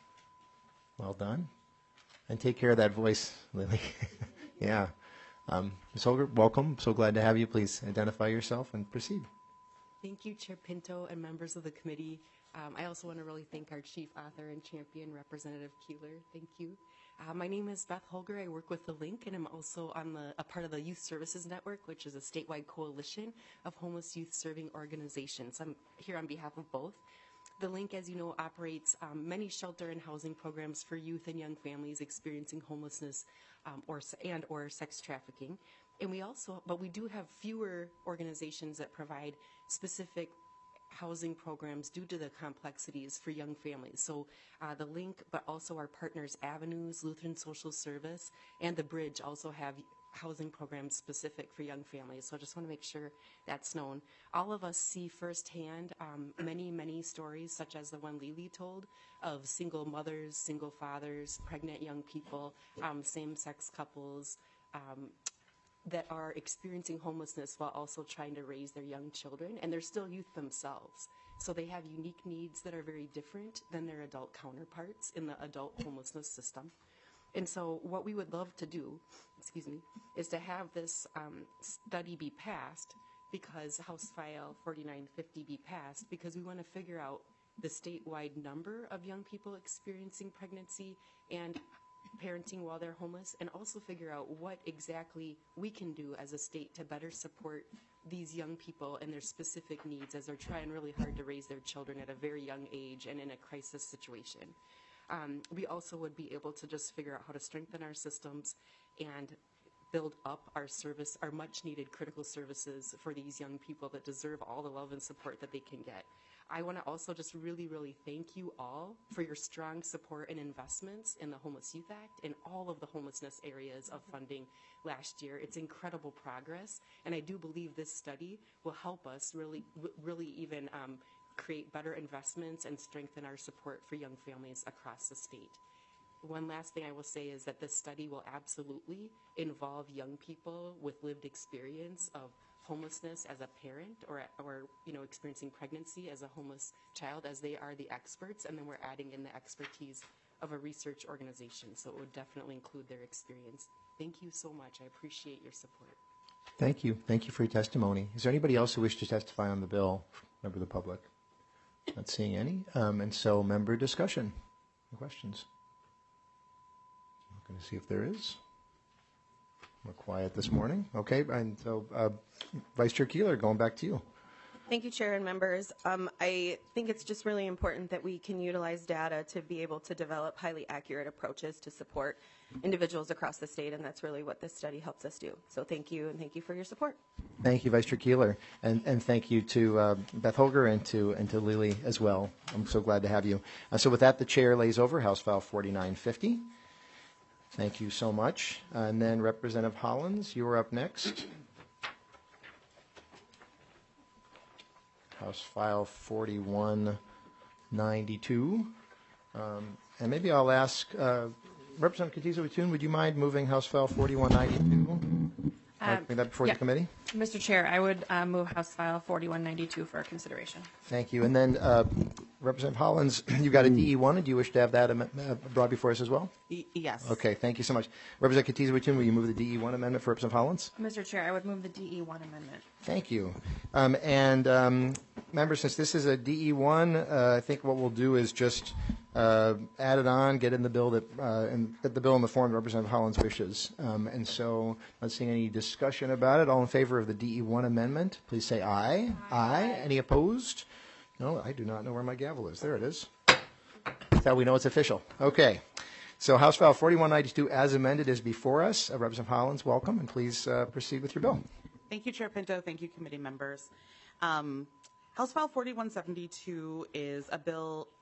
Well done. And take care of that voice, Lily. Yeah. Um, Miz Holger, welcome. So glad to have you. Please identify yourself and proceed. Thank you, Chair Pinto and members of the committee. Um, I also want to really thank our chief author and champion, Representative Keeler. Thank you. Uh, my name is Beth Holger. I work with the Link, and I'm also on the, a part of the Youth Services Network, which is a statewide coalition of homeless youth serving organizations. I'm here on behalf of both. The Link, as you know, operates um, many shelter and housing programs for youth and young families experiencing homelessness um, or and or sex trafficking. And we also, but we do have fewer organizations that provide specific housing programs due to the complexities for young families. So uh, the Link, but also our partners Avenues, Lutheran Social Service, and the Bridge also have housing programs specific for young families. So I just want to make sure that's known. All of us see firsthand um, many, many stories, such as the one Lily told, of single mothers, single fathers, pregnant young people, um, same-sex couples, um, that are experiencing homelessness while also trying to raise their young children, and they're still youth themselves. So they have unique needs that are very different than their adult counterparts in the adult homelessness system. And so what we would love to do, excuse me, is to have this um, study be passed, because House File forty-nine fifty be passed, because we want to figure out the statewide number of young people experiencing pregnancy and parenting while they're homeless, and also figure out what exactly we can do as a state to better support these young people and their specific needs as they're trying really hard to raise their children at a very young age and in a crisis situation. Um, we also would be able to just figure out how to strengthen our systems and build up our service, our much needed critical services for these young people that deserve all the love and support that they can get. I want to also just really, really thank you all for your strong support and investments in the Homeless Youth Act and all of the homelessness areas of funding last year. It's incredible progress, and I do believe this study will help us really, really even um, create better investments and strengthen our support for young families across the state. One last thing I will say is that this study will absolutely involve young people with lived experience of homelessness as a parent, or, or you know, experiencing pregnancy as a homeless child, as they are the experts, and then we're adding in the expertise of a research organization, so it would definitely include their experience. Thank you so much. I appreciate your support. Thank you. Thank you for your testimony. Is there anybody else who wishes to testify on the bill, member of the public? Not seeing any. Um, and so member discussion. Questions? I'm going to see if there is. We're quiet this morning. Okay, and so uh, Vice Chair Keeler, going back to you. Thank you, Chair and members. Um, I think it's just really important that we can utilize data to be able to develop highly accurate approaches to support individuals across the state, and that's really what this study helps us do. So thank you, and thank you for your support. Thank you, Vice Chair Keeler, and and thank you to uh, Beth Holger and to and to Lily as well. I'm so glad to have you. Uh, so with that, the chair lays over House File forty-nine fifty. Thank you so much. Uh, and then Representative Hollins, you are up next. House File forty-one ninety-two. Um, and maybe I'll ask uh, Representative Katiza-Watun, would you mind moving House File forty-one ninety-two? Um, bring that before yeah. the committee. Mister Chair, I would uh, move House File forty-one ninety-two for consideration. Thank you. And then uh, Representative Hollins, you got a D E one, and do you wish to have that am- uh, brought before us as well? Y- yes. Okay, thank you so much. Representative Katiza-Watun, will you move the D E one amendment for Representative Hollins? Mister Chair, I would move the D E one amendment. Thank you. Um, and um, members, since this is a D E one, uh, I think what we'll do is just uh, add it on, get in the bill that uh, and get the bill in the form Representative Hollins wishes. Um, and so, not seeing any discussion about it. All in favor of the D E one amendment, please say aye. Aye. Aye. Any opposed? No, I do not know where my gavel is. There it is. That's how we know it's official. Okay. So House File forty-one ninety-two as amended is before us. Uh, Representative Hollins, welcome, and please uh, proceed with your bill. Thank you, Chair Pinto. Thank you, committee members. Um, House File forty-one seventy-two is a bill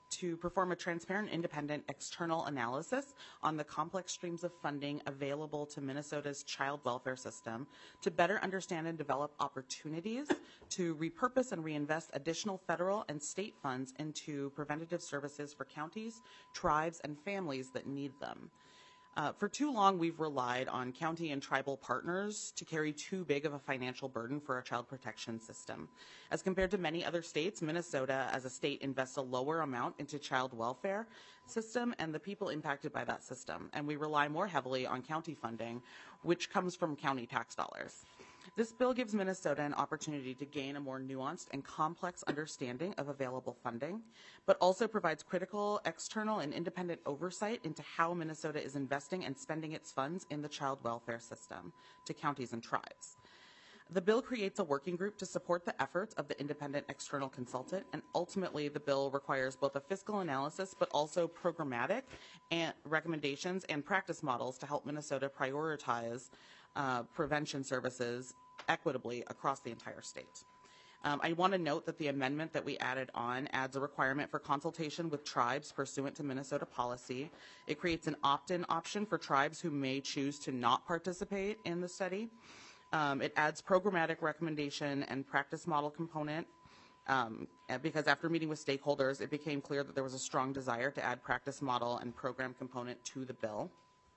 to perform a transparent, independent, external analysis on the complex streams of funding available to Minnesota's child welfare system to better understand and develop opportunities to repurpose and reinvest additional federal and state funds into preventative services for counties, tribes, and families that need them. Uh, for too long, we've relied on county and tribal partners to carry too big of a financial burden for our child protection system. As compared to many other states, Minnesota as a state invests a lower amount into child welfare system and the people impacted by that system, and we rely more heavily on county funding, which comes from county tax dollars. This bill gives Minnesota an opportunity to gain a more nuanced and complex understanding of available funding, but also provides critical external and independent oversight into how Minnesota is investing and spending its funds in the child welfare system to counties and tribes. The bill creates a working group to support the efforts of the independent external consultant, and ultimately the bill requires both a fiscal analysis but also programmatic and recommendations and practice models to help Minnesota prioritize uh, prevention services equitably across the entire state. Um, I want to note that the amendment that we added on adds a requirement for consultation with tribes pursuant to Minnesota policy. It creates an opt-in option for tribes who may choose to not participate in the study. Um, it adds programmatic recommendation and practice model component um, because after meeting with stakeholders, it became clear that there was a strong desire to add practice model and program component to the bill.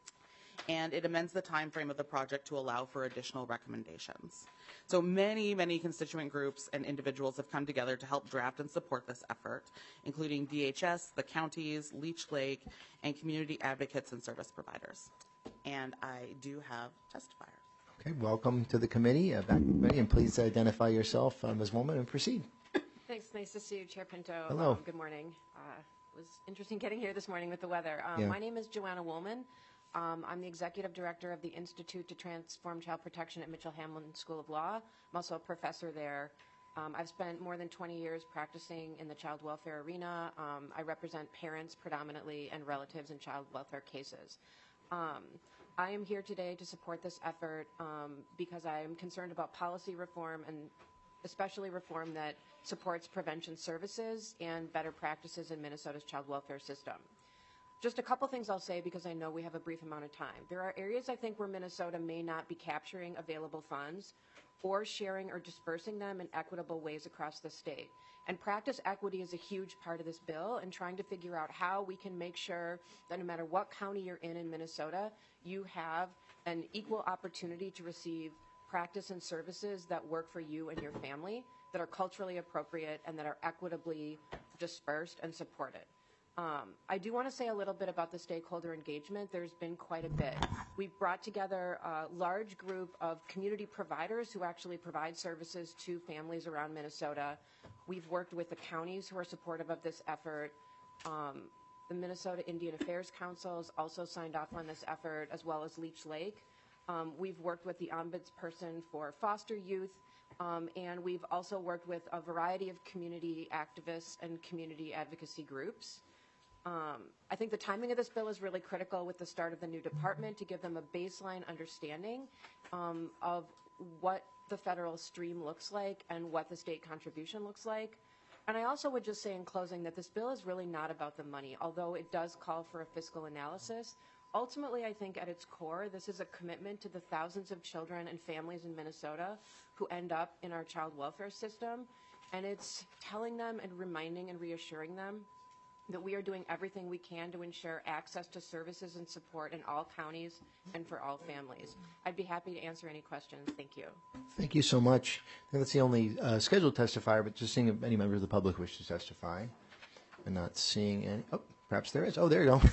And it amends the time frame of the project to allow for additional recommendations. So many, many constituent groups and individuals have come together to help draft and support this effort, including D H S, the counties, Leech Lake, and community advocates and service providers. And I do have testifiers. Okay, welcome to the committee, uh, back to the committee, and please identify yourself, uh, Miz Woolman, and proceed. Thanks. Nice to see you, Chair Pinto. Hello. Um, good morning. Uh, it was interesting getting here this morning with the weather. Um, Yeah. My name is Joanna Woolman. Um, I'm the executive director of the Institute to Transform Child Protection at Mitchell Hamlin School of Law. I'm also a professor there. Um, I've spent more than twenty years practicing in the child welfare arena. Um, I represent parents predominantly and relatives in child welfare cases. Um, I am here today to support this effort um, because I am concerned about policy reform, and especially reform that supports prevention services and better practices in Minnesota's child welfare system. Just a couple things I'll say because I know we have a brief amount of time. There are areas I think where Minnesota may not be capturing available funds or sharing or dispersing them in equitable ways across the state. And practice equity is a huge part of this bill, and trying to figure out how we can make sure that no matter what county you're in in Minnesota, you have an equal opportunity to receive practice and services that work for you and your family, that are culturally appropriate, and that are equitably dispersed and supported. Um, I do want to say a little bit about the stakeholder engagement. There's been quite a bit. We've brought together a large group of community providers who actually provide services to families around Minnesota. We've worked with the counties who are supportive of this effort. Um, the Minnesota Indian Affairs Council has also signed off on this effort, as well as Leech Lake. Um, we've worked with the ombudsperson for foster youth, um, and we've also worked with a variety of community activists and community advocacy groups. Um, I think the timing of this bill is really critical with the start of the new department to give them a baseline understanding um, of what the federal stream looks like and what the state contribution looks like. And I also would just say in closing that this bill is really not about the money, although it does call for a fiscal analysis. Ultimately, I think at its core, this is a commitment to the thousands of children and families in Minnesota who end up in our child welfare system. And it's telling them and reminding and reassuring them that we are doing everything we can to ensure access to services and support in all counties and for all families. I'd be happy to answer any questions. Thank you. Thank you so much. I think that's the only uh, scheduled testifier, but just seeing if any member of the public wish to testify. And not seeing any. Oh, perhaps there is. Oh, there you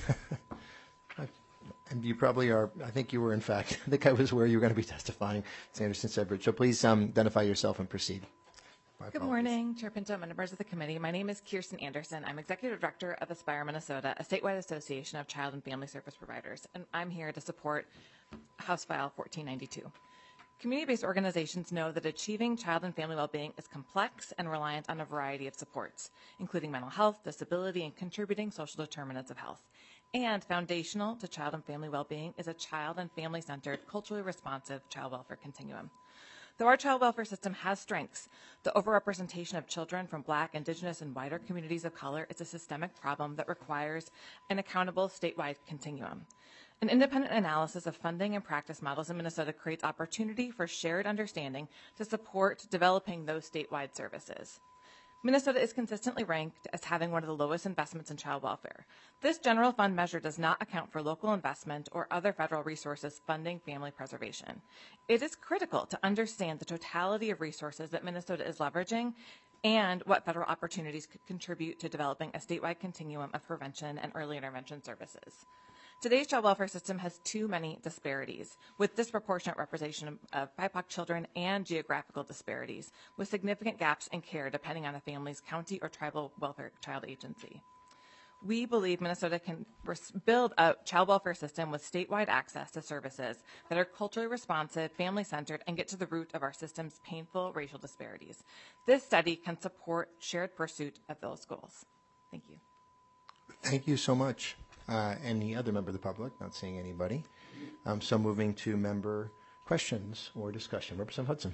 go. And you probably are, I think you were, in fact, I think I was where you were going to be testifying, Sanderson Sedbridge. So please um, identify yourself and proceed. My Good apologies. morning, Chair Pinto and members of the committee. My name is Kirsten Anderson. I'm Executive Director of Aspire Minnesota, a statewide association of child and family service providers, and I'm here to support House File fourteen ninety-two. Community-based organizations know that achieving child and family well-being is complex and reliant on a variety of supports, including mental health, disability, and contributing social determinants of health. And foundational to child and family well-being is a child and family-centered, culturally responsive child welfare continuum. Though our child welfare system has strengths, the overrepresentation of children from Black, Indigenous, and wider communities of color is a systemic problem that requires an accountable statewide continuum. An independent analysis of funding and practice models in Minnesota creates opportunity for shared understanding to support developing those statewide services. Minnesota is consistently ranked as having one of the lowest investments in child welfare. This general fund measure does not account for local investment or other federal resources funding family preservation. It is critical to understand the totality of resources that Minnesota is leveraging and what federal opportunities could contribute to developing a statewide continuum of prevention and early intervention services. Today's child welfare system has too many disparities, with disproportionate representation of B I P O C children and geographical disparities, with significant gaps in care depending on a family's county or tribal welfare child agency. We believe Minnesota can res- build a child welfare system with statewide access to services that are culturally responsive, family-centered, and get to the root of our system's painful racial disparities. This study can support shared pursuit of those goals. Thank you. Thank you so much. Uh, any other member of the public? Not seeing anybody. Um, so moving to member questions or discussion. Representative Hudson.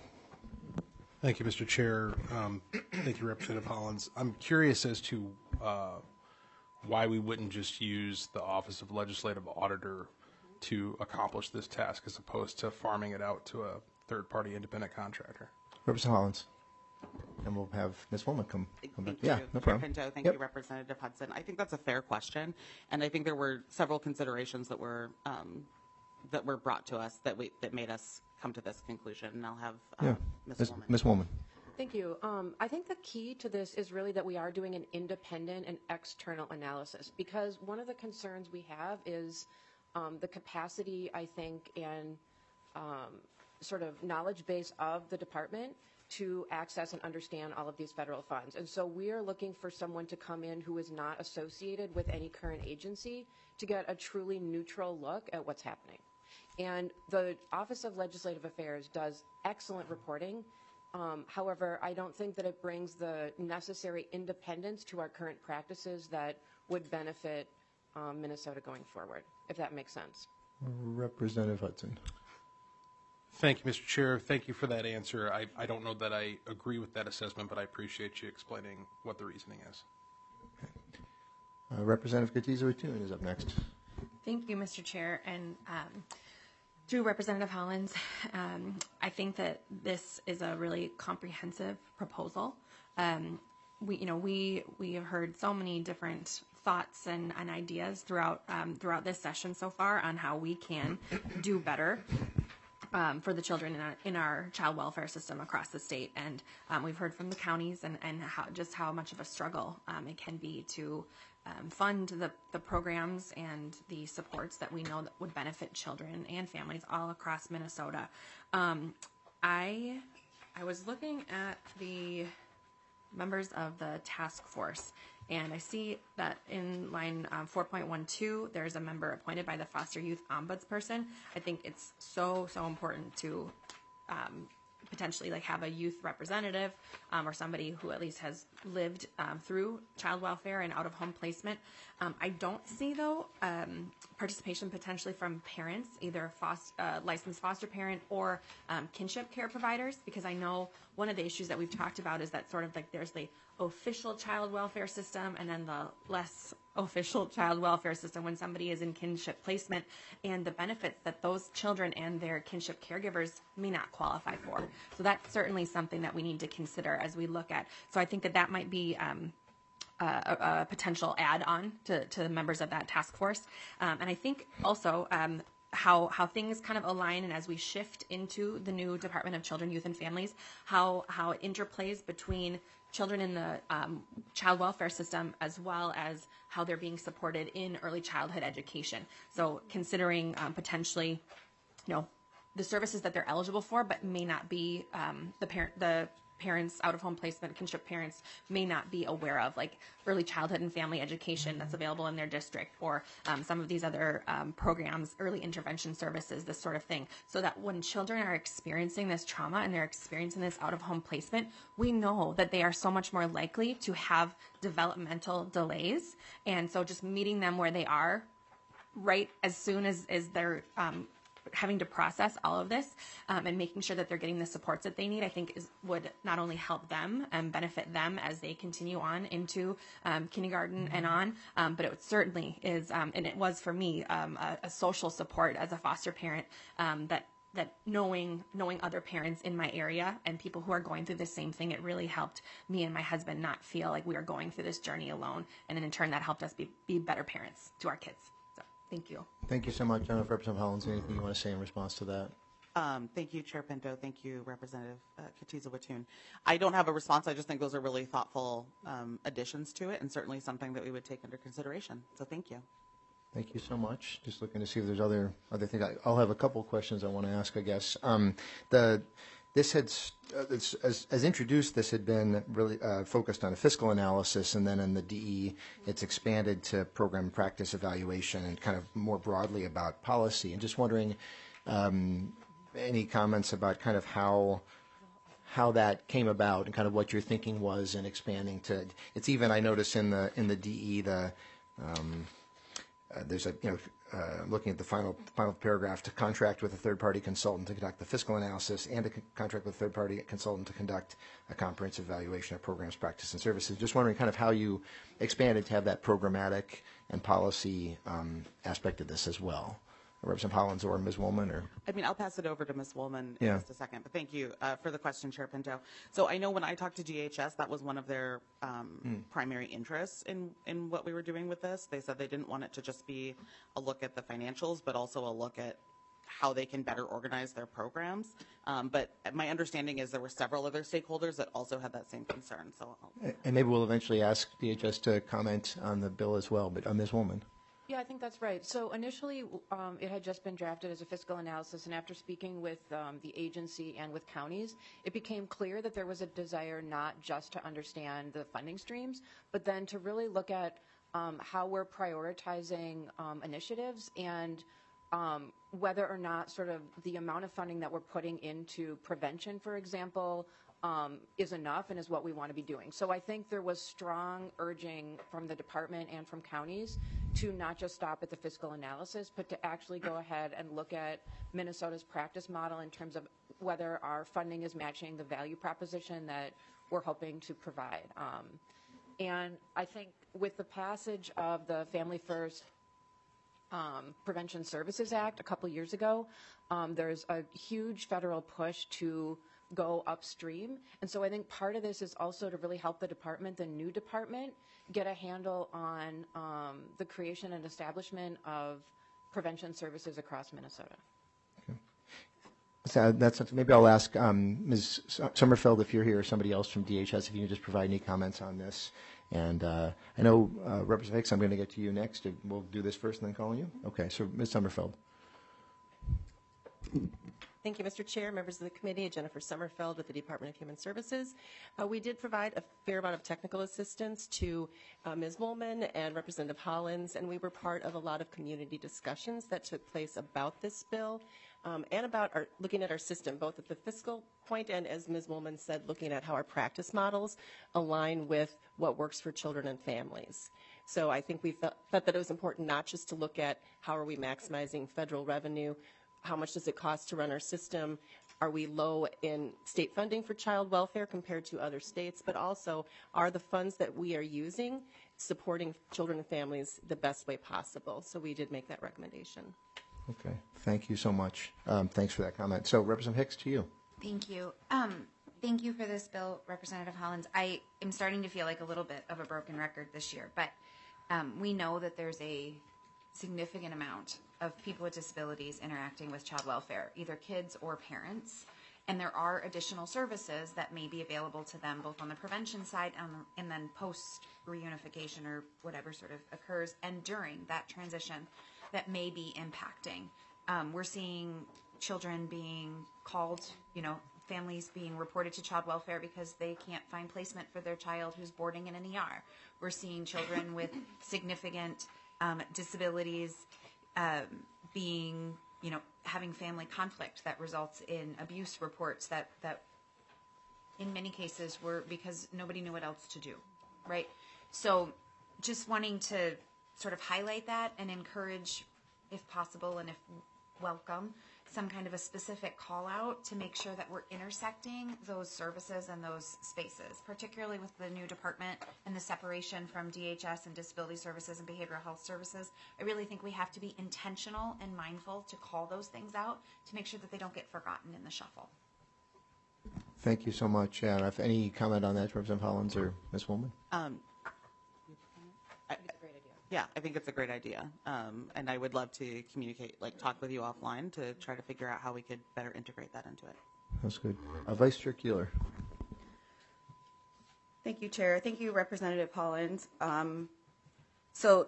Thank you, Mister Chair. Um, thank you, Representative Hollins. I'm curious as to uh, why we wouldn't just use the Office of Legislative Auditor to accomplish this task as opposed to farming it out to a third-party independent contractor. Representative Hollins. And we'll have Miz Woolman come, come back. Thank Yeah, you, no Chair problem. Pinto. Thank Yep. you, Representative Hudson. I think that's a fair question, and I think there were several considerations that were um, that were brought to us that we that made us come to this conclusion. And I'll have uh, Yeah. Miz Miz Woolman. Miz Woolman. Thank you. Um, I think the key to this is really that we are doing an independent and external analysis, because one of the concerns we have is um, the capacity, I think, and um, sort of knowledge base of the department to access and understand all of these federal funds. And so we are looking for someone to come in who is not associated with any current agency to get a truly neutral look at what's happening. And the Office of Legislative Affairs does excellent reporting. Um, however, I don't think that it brings the necessary independence to our current practices that would benefit um, Minnesota going forward, if that makes sense. Representative Hudson. Thank you, Mister Chair. Thank you for that answer. I, I don't know that I agree with that assessment, but I appreciate you explaining what the reasoning is. Uh, Representative Katiza-Watun is up next. Thank you, Mister Chair. And um, to Representative Hollins, um, I think that this is a really comprehensive proposal. Um, we, you know, we we have heard so many different thoughts and, and ideas throughout um, throughout this session so far on how we can do better Um, for the children in our, in our child welfare system across the state. And um, we've heard from the counties and, and how, just how much of a struggle um, it can be to um, fund the, the programs and the supports that we know that would benefit children and families all across Minnesota. Um, I, I was looking at the members of the task force, and I see that in line um, four point one two, there's a member appointed by the Foster Youth Ombudsperson. I think it's so, so important to um, potentially like have a youth representative um, or somebody who at least has lived um, through child welfare and out-of-home placement. Um, I don't see, though, um, participation potentially from parents, either foster, uh, licensed foster parent or um, kinship care providers, because I know one of the issues that we've talked about is that sort of like there's the official child welfare system and then the less official child welfare system when somebody is in kinship placement, and the benefits that those children and their kinship caregivers may not qualify for. So that's certainly something that we need to consider as we look at. So I think that that might be um, a, a potential add-on to, to the members of that task force. Um, and I think also um, how how things kind of align, and as we shift into the new Department of Children, Youth, and Families, how how it interplays between children in the um, child welfare system as well as how they're being supported in early childhood education. So considering um, potentially, you know, the services that they're eligible for, but may not be um, the parent the parents out of home placement, kinship parents may not be aware of, like early childhood and family education that's available in their district, or um, some of these other um, programs, early intervention services, this sort of thing. So that when children are experiencing this trauma and they're experiencing this out of home placement, we know that they are so much more likely to have developmental delays. And so just meeting them where they are right as soon as, as they're um, having to process all of this um, and making sure that they're getting the supports that they need, I think is would not only help them and benefit them as they continue on into um, kindergarten and on, um, but it certainly is, um, and it was for me, um, a, a social support as a foster parent um, that that knowing knowing other parents in my area and people who are going through the same thing, it really helped me and my husband not feel like we are going through this journey alone. And in turn, that helped us be, be better parents to our kids. So thank you. Thank you so much, Jennifer. Representative Hollins, anything you want to say in response to that? Um, thank you, Chair Pinto. Thank you, Representative uh, Katiza-Watoon. I don't have a response. I just think those are really thoughtful um, additions to it, and certainly something that we would take under consideration. So thank you. Thank you so much. Just looking to see if there's other other things. I, I'll have a couple of questions I want to ask, I guess. Um, the this had uh, it's, as, as introduced, this had been really uh, focused on a fiscal analysis, and then in the D E, it's expanded to program practice evaluation and kind of more broadly about policy. And just wondering, um, any comments about kind of how how that came about and kind of what your thinking was in expanding to. It's even, I notice in the in the D E the. Um, Uh, there's a, you know, uh, looking at the final final paragraph, to contract with a third-party consultant to conduct the fiscal analysis and to c- contract with a third-party consultant to conduct a comprehensive evaluation of programs, practice, and services. Just wondering kind of how you expanded to have that programmatic and policy um, aspect of this as well. Representative Hollins or Miz Woolman, or I mean, I'll pass it over to Miz Woolman in Yeah. just a second, but thank you uh, for the question, Chair Pinto. So I know when I talked to D H S, that was one of their um, Mm. primary interests in, in what we were doing with this. They said they didn't want it to just be a look at the financials, but also a look at how they can better organize their programs. Um, but my understanding is there were several other stakeholders that also had that same concern. So, I'll, and maybe we'll eventually ask D H S to comment on the bill as well. But uh, Miz Woolman. Yeah, I think that's right. So initially, um, it had just been drafted as a fiscal analysis, and after speaking with um, the agency and with counties, it became clear that there was a desire not just to understand the funding streams, but then to really look at um, how we're prioritizing um, initiatives and um, whether or not sort of the amount of funding that we're putting into prevention, for example, Um, is enough and is what we want to be doing. So I think there was strong urging from the department and from counties to not just stop at the fiscal analysis, but to actually go ahead and look at Minnesota's practice model in terms of whether our funding is matching the value proposition that we're hoping to provide. Um, and I think with the passage of the Family First um, Prevention Services Act a couple years ago, um, there's a huge federal push to go upstream. And so I think part of this is also to really help the department, the new department, get a handle on um, the creation and establishment of prevention services across Minnesota. Okay. So that's maybe I'll ask um, Miz Sommerfeld if you're here, or somebody else from D H S, if you can just provide any comments on this. And uh, I know uh, Representative Hicks, I'm going to get to you next. We'll do this first and then call you. Okay, so Miz Sommerfeld. Thank you, Mister Chair, members of the committee. Jennifer Sommerfeld with the Department of Human Services. Uh, we did provide a fair amount of technical assistance to uh, Miz Woolman and Representative Hollins, and we were part of a lot of community discussions that took place about this bill um, and about our, looking at our system, both at the fiscal point and, as Miz Woolman said, looking at how our practice models align with what works for children and families. So I think we thought, thought that it was important not just to look at how are we maximizing federal revenue, how much does it cost to run our system? Are we low in state funding for child welfare compared to other states? But also, are the funds that we are using supporting children and families the best way possible? So we did make that recommendation. Okay, thank you so much. Um, thanks for that comment. So, Representative Hicks, to you. Thank you. Um, thank you for this bill, Representative Hollins. I am starting to feel like a little bit of a broken record this year, but um, we know that there's a significant amount of people with disabilities interacting with child welfare, either kids or parents. And there are additional services that may be available to them, both on the prevention side and, and then post reunification or whatever sort of occurs, and during that transition that may be impacting. Um, we're seeing children being called, you know, families being reported to child welfare because they can't find placement for their child who's boarding in an E R. We're seeing children with significant um, disabilities um, being, you know, having family conflict that results in abuse reports that, that in many cases were because nobody knew what else to do, right? So just wanting to sort of highlight that and encourage, if possible, and if welcome some kind of a specific call out to make sure that we're intersecting those services and those spaces, particularly with the new department and the separation from D H S and disability services and behavioral health services. I really think we have to be intentional and mindful to call those things out to make sure that they don't get forgotten in the shuffle. Thank you so much. And if any comment on that, Representative Hollins or Miz Woolman? Um, I, yeah, I think it's a great idea. Um, and I would love to communicate, like talk with you offline to try to figure out how we could better integrate that into it. That's good. Uh, Vice Chair Keeler. Thank you, Chair. Thank you, Representative Hollins. Um, so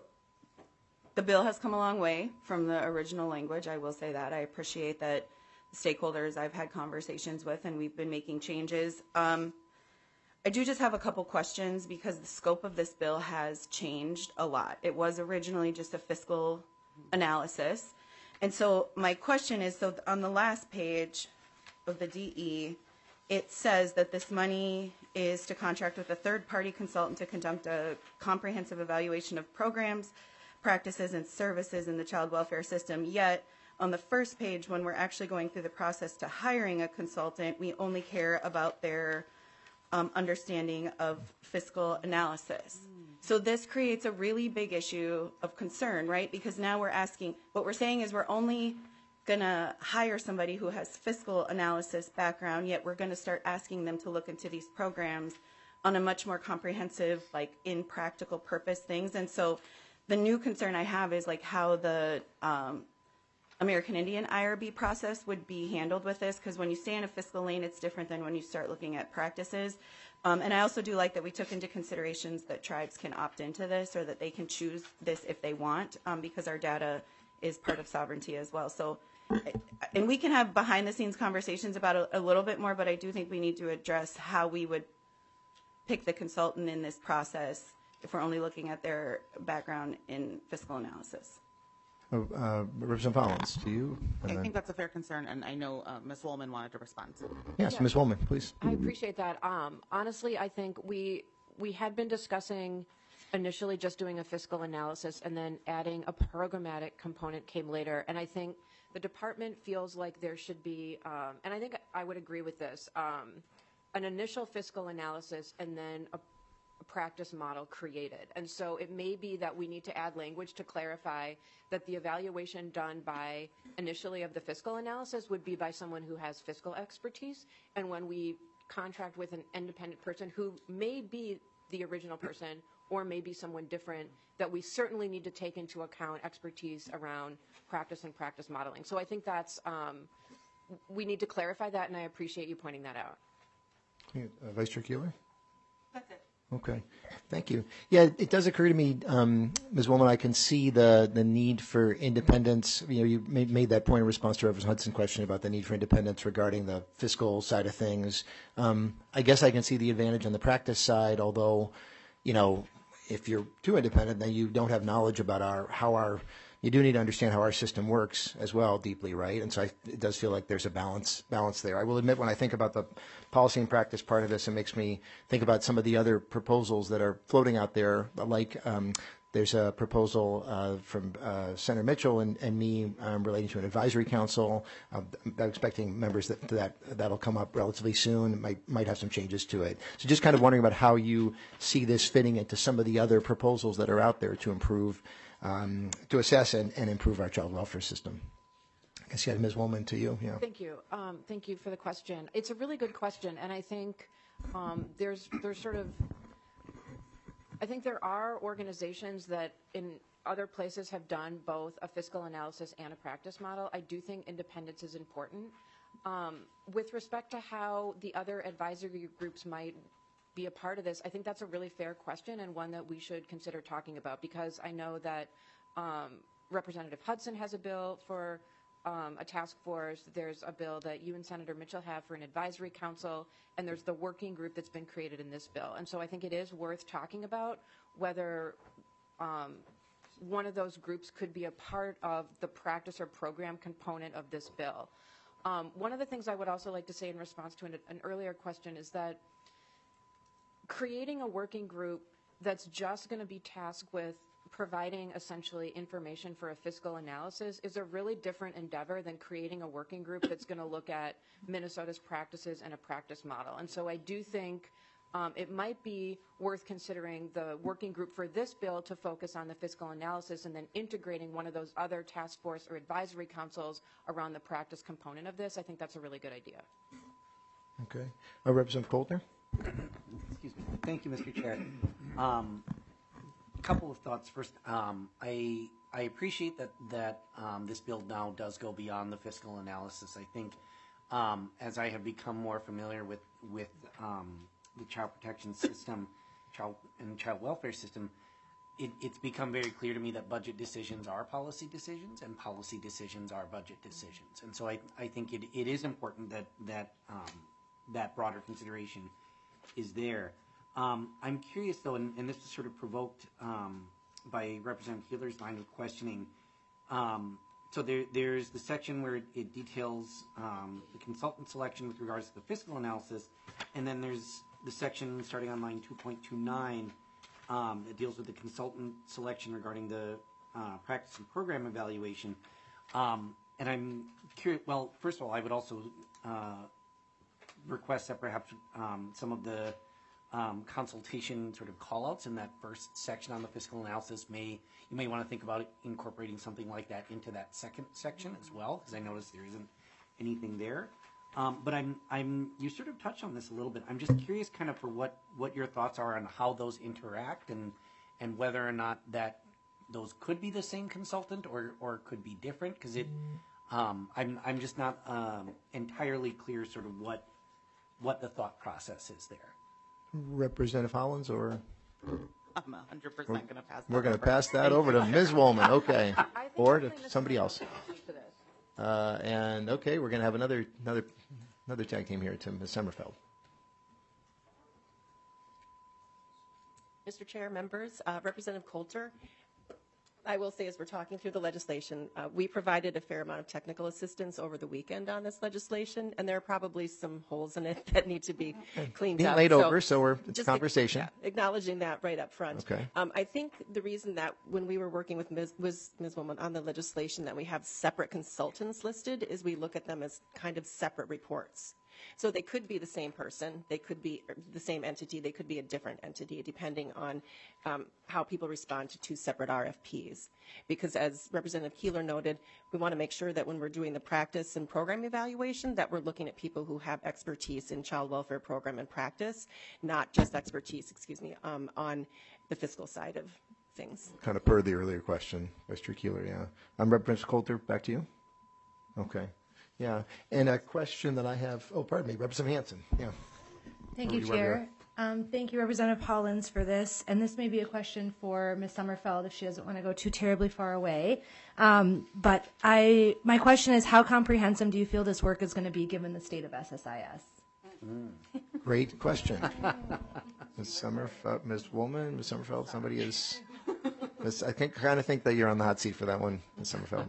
the bill has come a long way from the original language. I will say that. I appreciate that the stakeholders I've had conversations with, and we've been making changes. Um, I do just have a couple questions because the scope of this bill has changed a lot. It was originally just a fiscal analysis. And so my question is, so on the last page of the D E, it says that this money is to contract with a third-party consultant to conduct a comprehensive evaluation of programs, practices, and services in the child welfare system. Yet, on the first page, when we're actually going through the process to hiring a consultant, we only care about their Um, understanding of fiscal analysis. So this creates a really big issue of concern, right? Because now we're asking, what we're saying is we're only going to hire somebody who has fiscal analysis background, yet we're going to start asking them to look into these programs on a much more comprehensive, like in practical purpose things. And so the new concern I have is like how the um, American Indian I R B process would be handled with this, because when you stay in a fiscal lane, it's different than when you start looking at practices. Um, and I also do like that we took into considerations that tribes can opt into this or that they can choose this if they want, um, because our data is part of sovereignty as well. So, and we can have behind the scenes conversations about a, a little bit more, but I do think we need to address how we would pick the consultant in this process if we're only looking at their background in fiscal analysis. Uh, uh, Representative Hollins, to you. I then- think that's a fair concern, and I know uh, Miz Woolman wanted to respond. Yes, Yeah. Miz Woolman, please. I appreciate that. Um, honestly, I think we we had been discussing initially just doing a fiscal analysis, and then adding a programmatic component came later. And I think the department feels like there should be, um, and I think I would agree with this, um, an initial fiscal analysis and then a a practice model created. And so it may be that we need to add language to clarify that the evaluation done by initially of the fiscal analysis would be by someone who has fiscal expertise. And when we contract with an independent person who may be the original person or may be someone different, that we certainly need to take into account expertise around practice and practice modeling. So I think that's, um, we need to clarify that, and I appreciate you pointing that out. Uh, Vice Chair Keeler? That's it. Okay, thank you. Yeah, it does occur to me, um, Miz Woolman, I can see the, the need for independence. You know, you made, made that point in response to Representative Hudson's question about the need for independence regarding the fiscal side of things. Um, I guess I can see the advantage on the practice side, although, you know, if you're too independent, then you don't have knowledge about our how our you do need to understand how our system works as well deeply, right? And so I, it does feel like there's a balance balance there. I will admit, when I think about the policy and practice part of this, it makes me think about some of the other proposals that are floating out there. Like um, there's a proposal uh, from uh, Senator Mitchell and, and me um, relating to an advisory council. Um, I'm expecting members that that that'll come up relatively soon. It might might have some changes to it. So just kind of wondering about how you see this fitting into some of the other proposals that are out there to improve. Um, to assess and, and improve our child welfare system. I guess, yeah, Miz Woolman, to you. Yeah. Thank you. Um, thank you for the question. It's a really good question, and I think um, there's there's sort of I think there are organizations that in other places have done both a fiscal analysis and a practice model. I do think independence is important. Um, with respect to how the other advisory groups might be a part of this, I think that's a really fair question and one that we should consider talking about, because I know that um, Representative Hudson has a bill for um, a task force. There's a bill that you and Senator Mitchell have for an advisory council, and there's the working group that's been created in this bill. And so I think it is worth talking about whether um, one of those groups could be a part of the practice or program component of this bill. Um, one of the things I would also like to say in response to an, an earlier question is that creating a working group that's just going to be tasked with providing essentially information for a fiscal analysis is a really different endeavor than creating a working group that's going to look at Minnesota's practices and a practice model. And so I do think um, it might be worth considering the working group for this bill to focus on the fiscal analysis and then integrating one of those other task force or advisory councils around the practice component of this. I think that's a really good idea. Okay. Uh, Representative Coulter? Excuse me. Thank you, Mister Chair. Um, couple of thoughts. First, um, I I appreciate that that um, this bill now does go beyond the fiscal analysis. I think um, as I have become more familiar with with um, the child protection system, child and child welfare system, it, it's become very clear to me that budget decisions are policy decisions and policy decisions are budget decisions. And so I I think it, it is important that that um, that broader consideration is there. Um, I'm curious, though, and, and this was sort of provoked um, by Representative Keeler's line of questioning. Um, so there, there's the section where it, it details um, the consultant selection with regards to the fiscal analysis, and then there's the section starting on line two point two nine um, that deals with the consultant selection regarding the uh, practice and program evaluation. Um, and I'm curious, well, first of all, I would also uh, request that perhaps um, some of the Um, consultation sort of call-outs in that first section on the fiscal analysis may, you may want to think about incorporating something like that into that second section as well, because I noticed there isn't anything there. Um, but I'm, I'm, you sort of touched on this a little bit. I'm just curious kind of for what, what your thoughts are on how those interact and, and whether or not that those could be the same consultant or, or could be different, because it, um, I'm, I'm just not um, entirely clear sort of what, what the thought process is there. Representative Hollins, or I'm one hundred percent going to pass that we're going to over. pass that over to Miz Woolman, okay, or to Mister somebody else. Uh, and okay, we're going to have another another another tag team here to Miz Sommerfeld. Mister Chair, members, uh, Representative Coulter, I will say as we're talking through the legislation, uh, we provided a fair amount of technical assistance over the weekend on this legislation, and there are probably some holes in it that need to be cleaned Being up. laid So over, so we're it's just conversation. yeah, acknowledging that right up front. Okay. Um, I think the reason that when we were working with Miz was Miz Woolman on the legislation that we have separate consultants listed is we look at them as kind of separate reports. So they could be the same person, they could be the same entity, they could be a different entity, depending on um, how people respond to two separate R F Ps. Because as Representative Keeler noted, we want to make sure that when we're doing the practice and program evaluation, that we're looking at people who have expertise in child welfare program and practice, not just expertise, excuse me, um, on the fiscal side of things. Kind of per the earlier question, Mister Keeler, yeah. Um, Representative Coulter, back to you. Okay. Yeah, and a question that I have, oh, pardon me, Representative Hansen, yeah. Thank Where you, you are, Chair. Um, thank you, Representative Hollins, for this. And this may be a question for Miz Sommerfeld if she doesn't want to go too terribly far away. Um, but I, my question is, how comprehensive do you feel this work is going to be given the state of S S I S? Mm. Great question. Miz Sommerfeld, Miz Woolman, Miz Sommerfeld, somebody is, Miz, I think, kind of think that you're on the hot seat for that one, Miz Sommerfeld.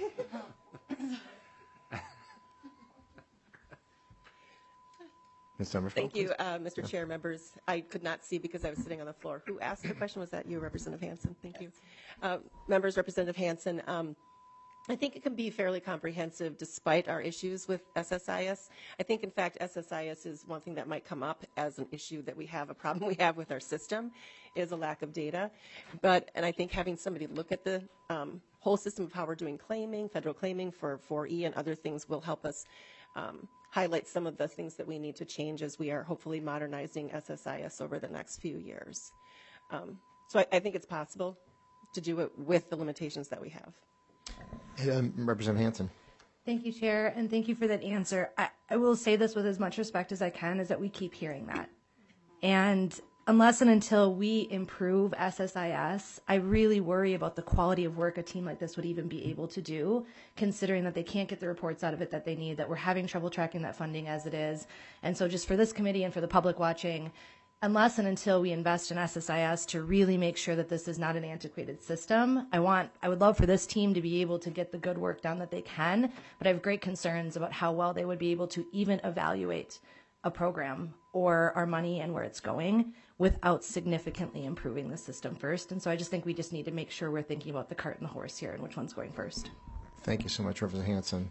Miz Sommerfeld. Thank you, uh, Mister Yeah. Chair, members. I could not see because I was sitting on the floor. Who asked the question? Was that you, Representative Hansen? Thank you. Uh, members, Representative Hansen, um, I think it can be fairly comprehensive despite our issues with S S I S. I think, in fact, S S I S is one thing that might come up as an issue that we have, a problem we have with our system, is a lack of data. But, and I think having somebody look at the um, whole system of how we're doing claiming, federal claiming for four E and other things will help us um, highlight some of the things that we need to change as we are hopefully modernizing S S I S over the next few years. Um, so I, I think it's possible to do it with the limitations that we have. Um, Representative Hansen. Thank you, Chair, and thank you for that answer. I, I will say this with as much respect as I can, is that we keep hearing that. And unless and until we improve S S I S, I really worry about the quality of work a team like this would even be able to do, considering that they can't get the reports out of it that they need, that we're having trouble tracking that funding as it is. And so just for this committee and for the public watching, unless and until we invest in S S I S to really make sure that this is not an antiquated system, I want, I would love for this team to be able to get the good work done that they can, but I have great concerns about how well they would be able to even evaluate a program or our money and where it's going without significantly improving the system first. And so I just think we just need to make sure we're thinking about the cart and the horse here and which one's going first. Thank you so much, Representative Hanson.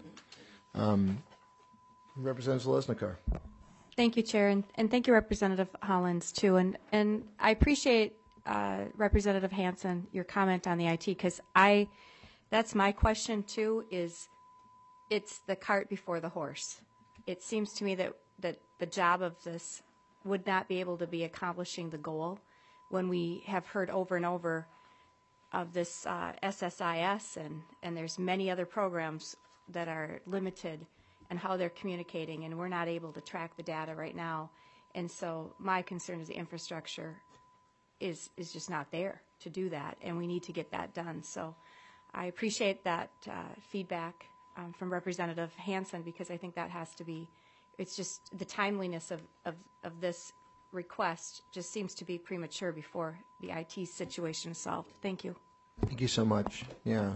Um, Representative Zalesnikar. Thank you, Chair, and, and thank you, Representative Hollins, too. And and I appreciate uh, Representative Hanson, your comment on the I T, because I, that's my question too. Is it's the cart before the horse. It seems to me that that the job of this would not be able to be accomplishing the goal when we have heard over and over of this uh, S S I S, and and there's many other programs that are limited and how they're communicating, and we're not able to track the data right now. And so my concern is the infrastructure is is just not there to do that, and we need to get that done. So I appreciate that uh, feedback um, from Representative Hanson, because I think that has to be, it's just the timeliness of, of, of this request just seems to be premature before the I T situation is solved. Thank you. Thank you so much. Yeah.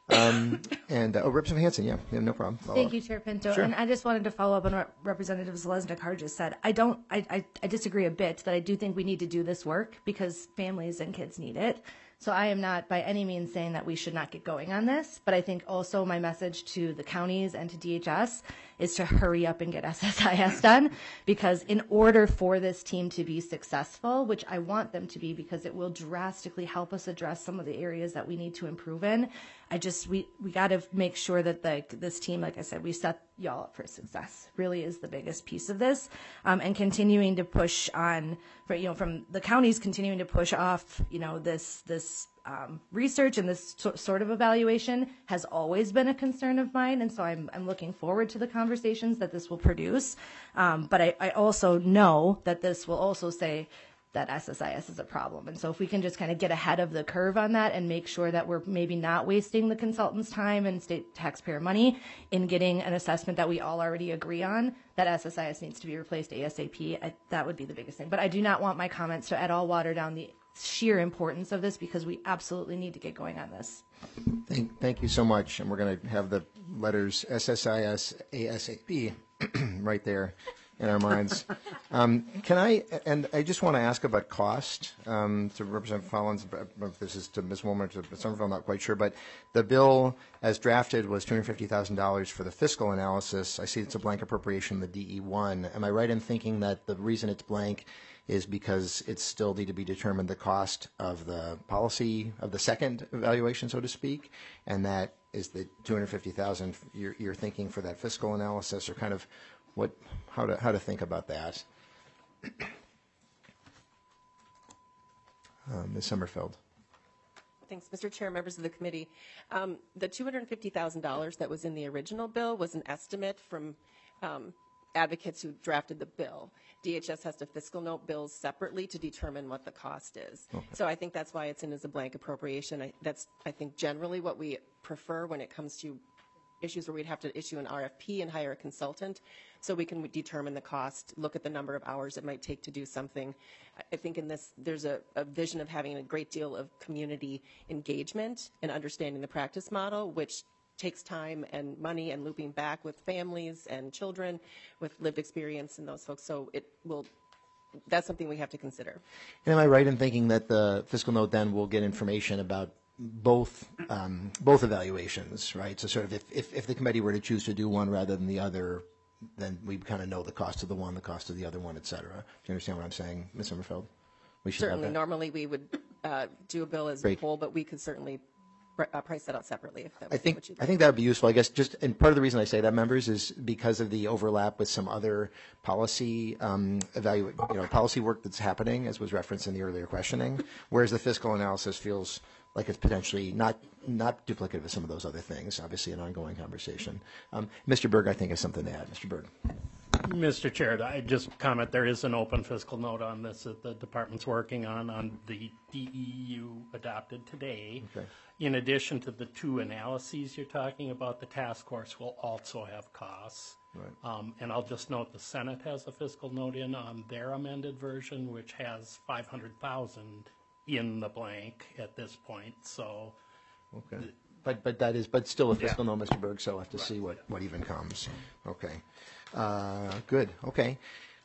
Um, and, uh, oh, Representative Hanson, yeah, yeah, no problem. Follow Thank up. you, Chair Pinto. Sure. And I just wanted to follow up on what Representative Zalesnikar just said. I don't, I, I, I disagree a bit that I do think we need to do this work because families and kids need it. So I am not by any means saying that we should not get going on this, but I think also my message to the counties and to D H S is to hurry up and get S S I S done, because in order for this team to be successful, which I want them to be because it will drastically help us address some of the areas that we need to improve in, I just, we, we got to make sure that the, this team, like I said, we set y'all up for success really is the biggest piece of this, um, and continuing to push on, for, you know, from the counties continuing to push off, you know, this, this um, research and this so, sort of evaluation has always been a concern of mine. And so I'm, I'm looking forward to the conversations that this will produce. Um, but I, I also know that this will also say that S S I S is a problem. And so if we can just kind of get ahead of the curve on that and make sure that we're maybe not wasting the consultant's time and state taxpayer money in getting an assessment that we all already agree on, that S S I S needs to be replaced ASAP, I, that would be the biggest thing. But I do not want my comments to at all water down the sheer importance of this, because we absolutely need to get going on this. Thank, thank you so much. And we're going to have the letters S S I S ASAP right there in our minds. Um, can I, and I just want to ask about cost um, to Representative Collins, if this is to Miz Woolman or to Somerville, I'm not quite sure, but the bill as drafted was two hundred fifty thousand dollars for the fiscal analysis. I see it's a blank appropriation in the D E one. Am I right in thinking that the reason it's blank is because it's still need to be determined the cost of the policy, of the second evaluation, so to speak, and that is the two hundred fifty thousand dollars you're, you're thinking for that fiscal analysis, or kind of what, how to, how to think about that? Uh, Miz Sommerfeld. Thanks, Mister Chair, members of the committee. Um, the two hundred fifty thousand dollars that was in the original bill was an estimate from um, advocates who drafted the bill. D H S has to fiscal note bills separately to determine what the cost is. Okay. So I think that's why it's in as a blank appropriation. I, that's, I think, generally what we prefer when it comes to issues where we'd have to issue an R F P and hire a consultant so we can determine the cost, look at the number of hours it might take to do something. I think in this, there's a, a vision of having a great deal of community engagement and understanding the practice model, which takes time and money and looping back with families and children with lived experience and those folks. So it will, that's something we have to consider. And am I right in thinking that the fiscal note then will get information about both um, both evaluations, right? So sort of if, if, if the committee were to choose to do one rather than the other, then we kind of know the cost of the one, the cost of the other one, et cetera. Do you understand what I'm saying, Miz Sommerfeld? We should certainly. have that. Normally we would uh, do a bill as Great. a whole, but we could certainly uh, price that out separately if that was I think what you'd I like. think that would be useful. I guess just and part of the reason I say that, members, is because of the overlap with some other policy um, evaluate, you know, policy work that's happening, as was referenced in the earlier questioning. Whereas the fiscal analysis feels like it's potentially not not duplicative of some of those other things. Obviously, an ongoing conversation. Um, Mister Berg, I think, has something to add. Mister Berg. Mister Chair, I just comment there is an open fiscal note on this that the department's working on on the D E U adopted today. Okay. In addition to the two analyses you're talking about, the task force will also have costs. Right. Um, and I'll just note the Senate has a fiscal note in on their amended version, which has five hundred thousand in the blank at this point. So, okay. But but that is but still a fiscal Yeah. note, Mister Berg. So we'll have to see what what even comes. Okay. Uh, good. Okay.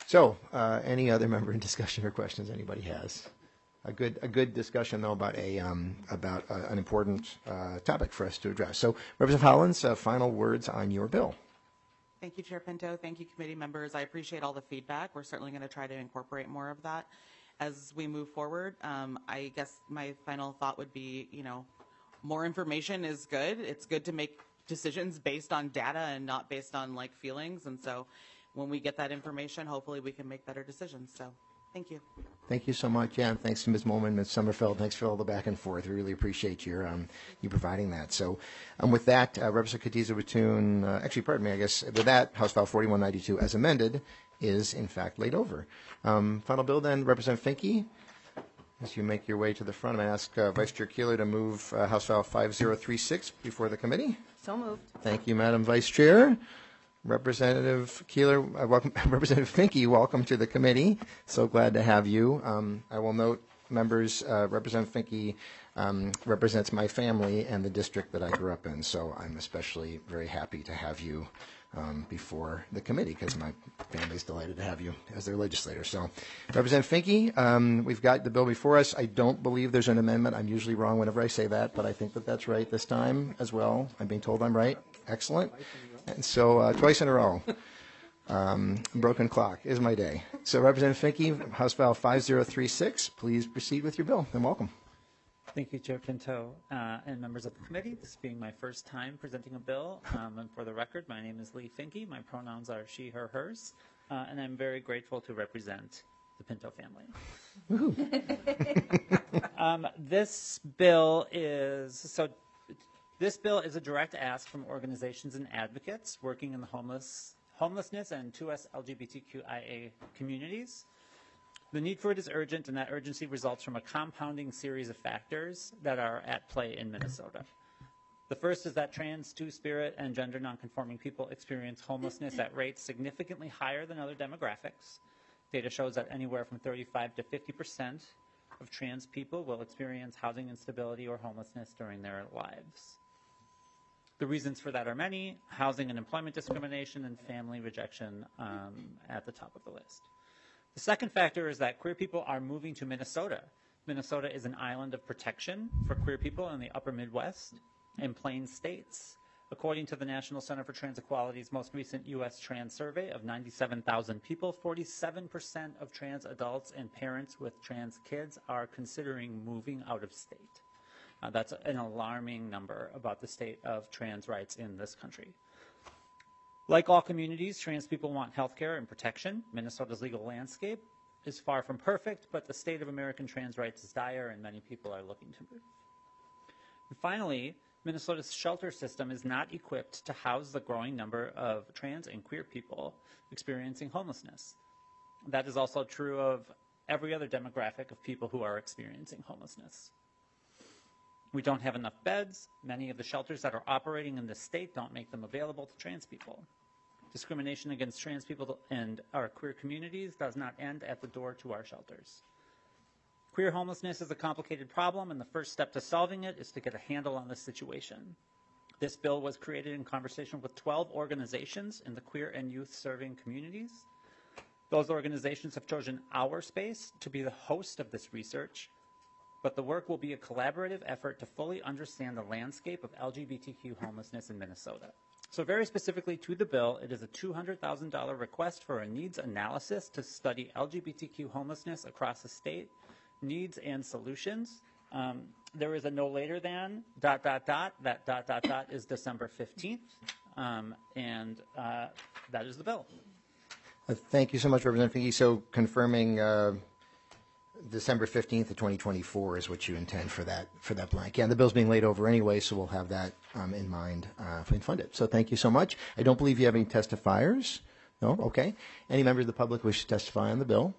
So, uh, any other member in discussion or questions anybody has? A good, a good discussion though about a um, about uh, an important uh, topic for us to address. So, Representative Hollins, uh, final words on your bill. Thank you, Chair Pinto. Thank you, committee members. I appreciate all the feedback. We're certainly going to try to incorporate more of that as we move forward. Um, I guess my final thought would be, you know, more information is good. It's good to make decisions based on data and not based on like feelings. And so when we get that information, hopefully we can make better decisions. So thank you. Thank you so much. Yeah, and thanks to Miz Molman, Miz Sommerfeld. Thanks for all the back and forth. We really appreciate your um, you providing that. So, um, with that, uh, Representative Katiza-Batoon, uh, actually, pardon me, I guess with that, House File forty-one ninety-two, as amended, is in fact laid over. Um, final bill then, Representative Finke. As you make your way to the front, I'm going to ask uh, Vice Chair Keeler to move uh, House File five zero three six before the committee. So moved. Thank you, Madam Vice Chair. Representative Keeler, uh, welcome, Representative Finke, welcome to the committee. So glad to have you. Um, I will note, members, uh, Representative Finke um, represents my family and the district that I grew up in, so I'm especially very happy to have you um, before the committee because my family's delighted to have you as their legislator. So, Representative Finke, um, we've got the bill before us. I don't believe there's an amendment. I'm usually wrong whenever I say that, but I think that that's right this time as well. I'm being told I'm right. Excellent. And so uh, twice in a row, um, broken clock is my day. So Representative Finke, House File five zero three six, please proceed with your bill and welcome. Thank you, Chair Pinto uh, and members of the committee. This being my first time presenting a bill, um, and for the record, my name is Lee Finke. My pronouns are she, her, hers, uh, and I'm very grateful to represent the Pinto family. um, this bill is so. This bill is a direct ask from organizations and advocates working in the homeless, homelessness and two S L G B T Q I A communities. The need for it is urgent, and that urgency results from a compounding series of factors that are at play in Minnesota. The first is that trans, two-spirit, and gender nonconforming people experience homelessness at rates significantly higher than other demographics. Data shows that anywhere from thirty-five to fifty percent of trans people will experience housing instability or homelessness during their lives. The reasons for that are many: housing and employment discrimination and family rejection um, at the top of the list. The second factor is that queer people are moving to Minnesota. Minnesota is an island of protection for queer people in the upper Midwest and Plains states. According to the National Center for Trans Equality's most recent U S trans survey of ninety-seven thousand people, forty-seven percent of trans adults and parents with trans kids are considering moving out of state. Uh, that's an alarming number about the state of trans rights in this country. Like all communities, trans people want health care and protection. Minnesota's legal landscape is far from perfect, but the state of American trans rights is dire, and many people are looking to move. And finally, Minnesota's shelter system is not equipped to house the growing number of trans and queer people experiencing homelessness. That is also true of every other demographic of people who are experiencing homelessness. We don't have enough beds. Many of the shelters that are operating in the state don't make them available to trans people. Discrimination against trans people and our queer communities does not end at the door to our shelters. Queer homelessness is a complicated problem, and the first step to solving it is to get a handle on this situation. This bill was created in conversation with twelve organizations in the queer and youth serving communities. Those organizations have chosen our space to be the host of this research, but the work will be a collaborative effort to fully understand the landscape of L G B T Q homelessness in Minnesota. So very specifically to the bill, it is a two hundred thousand dollars request for a needs analysis to study L G B T Q homelessness across the state, needs and solutions. Um, there is a no later than, dot, dot, dot, that dot, dot, dot is December fifteenth, um, and uh, that is the bill. Uh, thank you so much, Representative Finke. So confirming uh, December fifteenth of twenty twenty-four is what you intend for that for that blank. Yeah, and the bill's being laid over anyway, so we'll have that um, in mind uh, if we can fund it. So thank you so much. I don't believe you have any testifiers. No? Okay. Any members of the public wish to testify on the bill?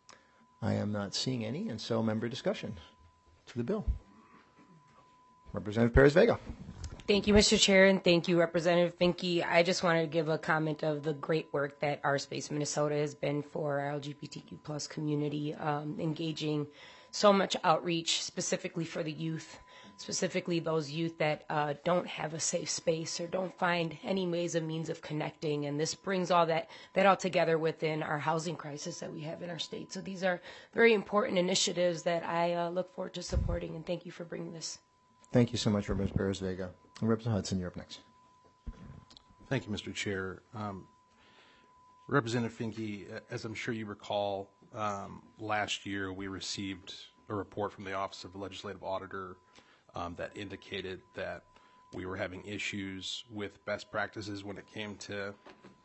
I am not seeing any, and so member discussion to the bill. Representative Perez-Vega. Thank you, Mister Chair, and thank you, Representative Finke. I just wanted to give a comment of the great work that Our Space Minnesota has been for our L G B T Q plus community, um, engaging so much outreach specifically for the youth specifically those youth that uh, don't have a safe space or don't find any ways of means of connecting. And this brings all that, that all together within our housing crisis that we have in our state. So these are very important initiatives that I uh, look forward to supporting, and thank you for bringing this. Thank you so much, Representative Perez-Vega. Representative Hudson, you're up next. Thank you, Mister Chair. Um, Representative Finke, as I'm sure you recall, um, last year we received a report from the Office of the Legislative Auditor um, that indicated that we were having issues with best practices when it came to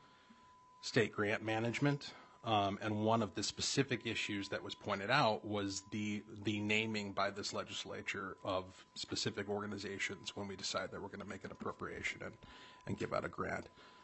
state grant management. Um, and one of the specific issues that was pointed out was the the naming by this legislature of specific organizations when we decide that we're going to make an appropriation and, and give out a grant.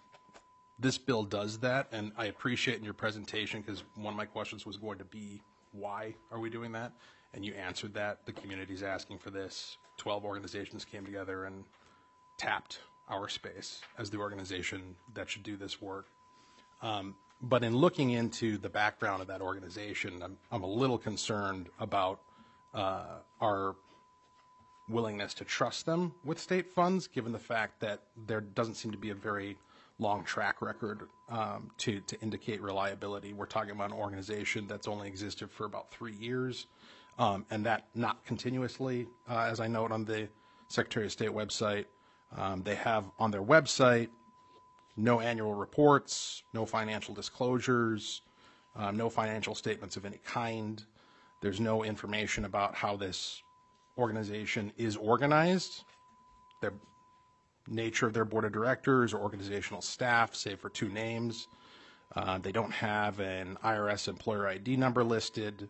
This bill does that, and I appreciate in your presentation, because one of my questions was going to be, why are we doing that? And you answered that. The community's asking for this. twelve organizations came together and tapped our space as the organization that should do this work. Um, but in looking into the background of that organization, I'm, I'm a little concerned about uh, our willingness to trust them with state funds, given the fact that there doesn't seem to be a very long track record um, to, to indicate reliability. We're talking about an organization that's only existed for about three years, um, and that not continuously, uh, as I note on the Secretary of State website. Um, they have on their website no annual reports, no financial disclosures, um, no financial statements of any kind. There's no information about how this organization is organized, their nature of their board of directors or organizational staff, save for two names. Uh, they don't have an I R S employer I D number listed.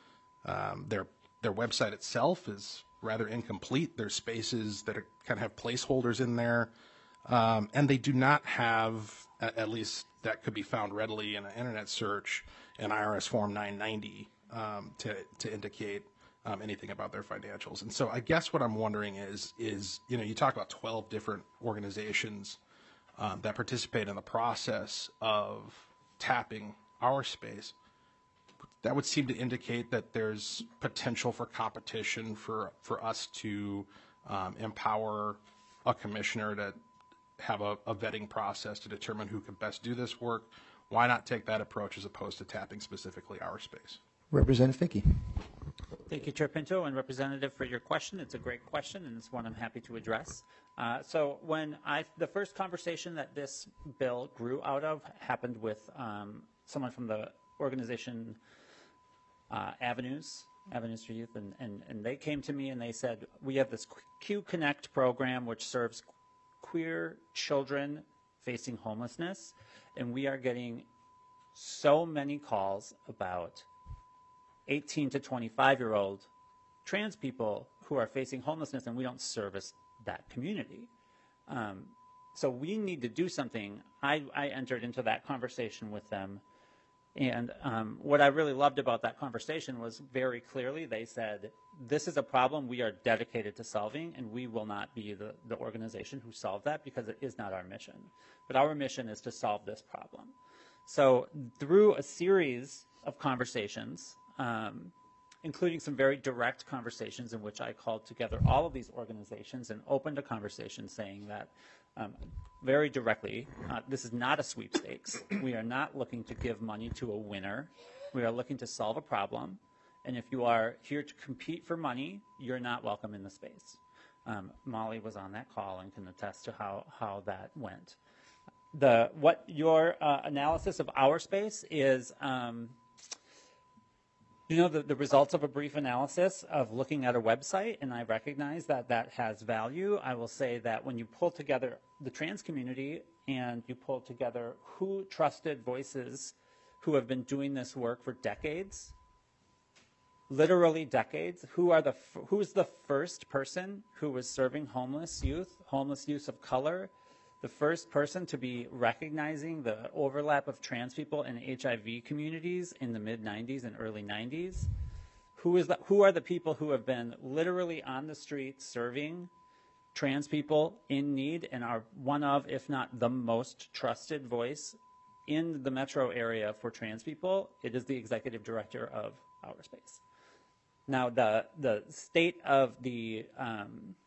Um, their their website itself is rather incomplete. There's spaces that are, kind of have placeholders in there. Um, and they do not have, at, at least that could be found readily in an internet search, an I R S Form nine ninety um, to, to indicate um, anything about their financials. And so I guess what I'm wondering is, is you know, you talk about twelve different organizations um, that participate in the process of tapping our space. That would seem to indicate that there's potential for competition for, for us to um, empower a commissioner to have a, a vetting process to determine who can best do this work. Why not take that approach as opposed to tapping specifically our space? Representative Finke. Thank you, Chair Pinto and Representative, for your question. It's a great question, and it's one I'm happy to address. Uh, so when I, the first conversation that this bill grew out of happened with um, someone from the organization uh, Avenues, Avenues for Youth, and, and, and they came to me and they said, we have this Q Connect program which serves queer children facing homelessness, and we are getting so many calls about eighteen to twenty-five year old trans people who are facing homelessness, and we don't service that community. Um, so we need to do something. I, I entered into that conversation with them, and um, what I really loved about that conversation was very clearly they said, this is a problem we are dedicated to solving, and we will not be the, the organization who solve that because it is not our mission. But our mission is to solve this problem. So through a series of conversations, um, including some very direct conversations in which I called together all of these organizations and opened a conversation saying that um, very directly, uh, this is not a sweepstakes. We are not looking to give money to a winner. We are looking to solve a problem. And if you are here to compete for money, you're not welcome in the space. Um, Molly was on that call and can attest to how, how that went. The, what your uh, analysis of our space is, um, you know, the, the results of a brief analysis of looking at a website, and I recognize that that has value. I will say that when you pull together the trans community and you pull together who trusted voices who have been doing this work for decades, literally decades, who are the who's the first person who was serving homeless youth, homeless youth of color, the first person to be recognizing the overlap of trans people in H I V communities in the mid nineties and early nineties. Who is the, who are the people who have been literally on the street serving trans people in need and are one of, if not the most trusted voice in the metro area for trans people? It is the executive director of Our Space. Now, the the state of the um,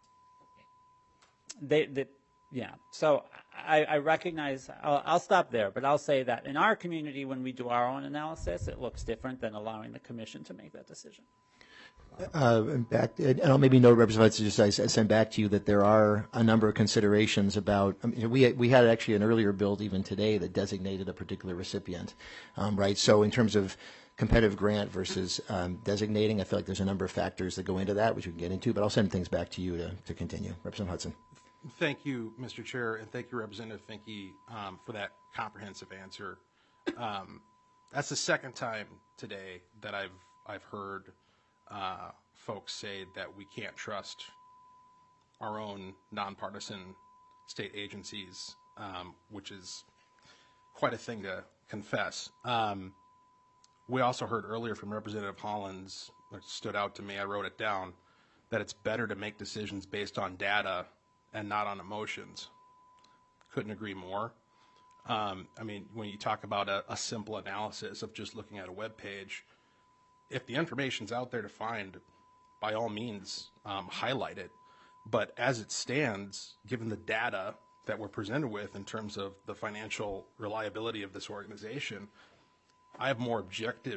they the yeah. So I, I recognize. I'll, I'll stop there, but I'll say that in our community, when we do our own analysis, it looks different than allowing the commission to make that decision. Uh, and back, and I'll maybe note, Representative, just I, I send back to you that there are a number of considerations about. I mean, we we had actually an earlier bill even today that designated a particular recipient, um, right? So in terms of competitive grant versus um, designating, I feel like there's a number of factors that go into that, which we can get into. But I'll send things back to you to to continue, Representative Hudson. Thank you, Mister Chair, and thank you, Representative Finke, um, for that comprehensive answer. Um, that's the second time today that I've I've heard uh, folks say that we can't trust our own nonpartisan state agencies, um, which is quite a thing to confess. Um, we also heard earlier from Representative Hollins, which stood out to me, I wrote it down, that it's better to make decisions based on data and not on emotions. Couldn't agree more. Um, I mean, when you talk about a, a simple analysis of just looking at a web page, if the information's out there to find, by all means, um, highlight it. But as it stands, given the data that we're presented with in terms of the financial reliability of this organization, I have more objective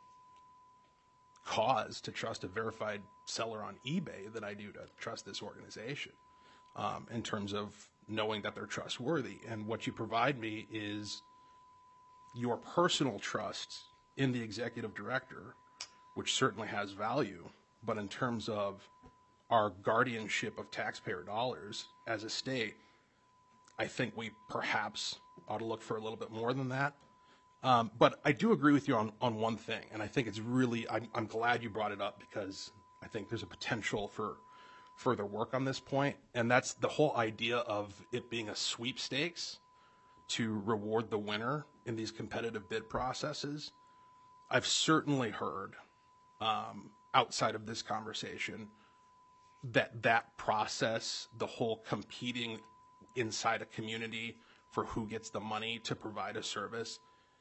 cause to trust a verified seller on eBay than I do to trust this organization. Um, in terms of knowing that they're trustworthy. And what you provide me is your personal trust in the executive director, which certainly has value, but in terms of our guardianship of taxpayer dollars as a state, I think we perhaps ought to look for a little bit more than that. Um, but I do agree with you on, on one thing, and I think it's really, I'm, I'm glad you brought it up because I think there's a potential for further work on this point, and that's the whole idea of it being a sweepstakes to reward the winner in these competitive bid processes. I've certainly heard um, outside of this conversation that that process, the whole competing inside a community for who gets the money to provide a service,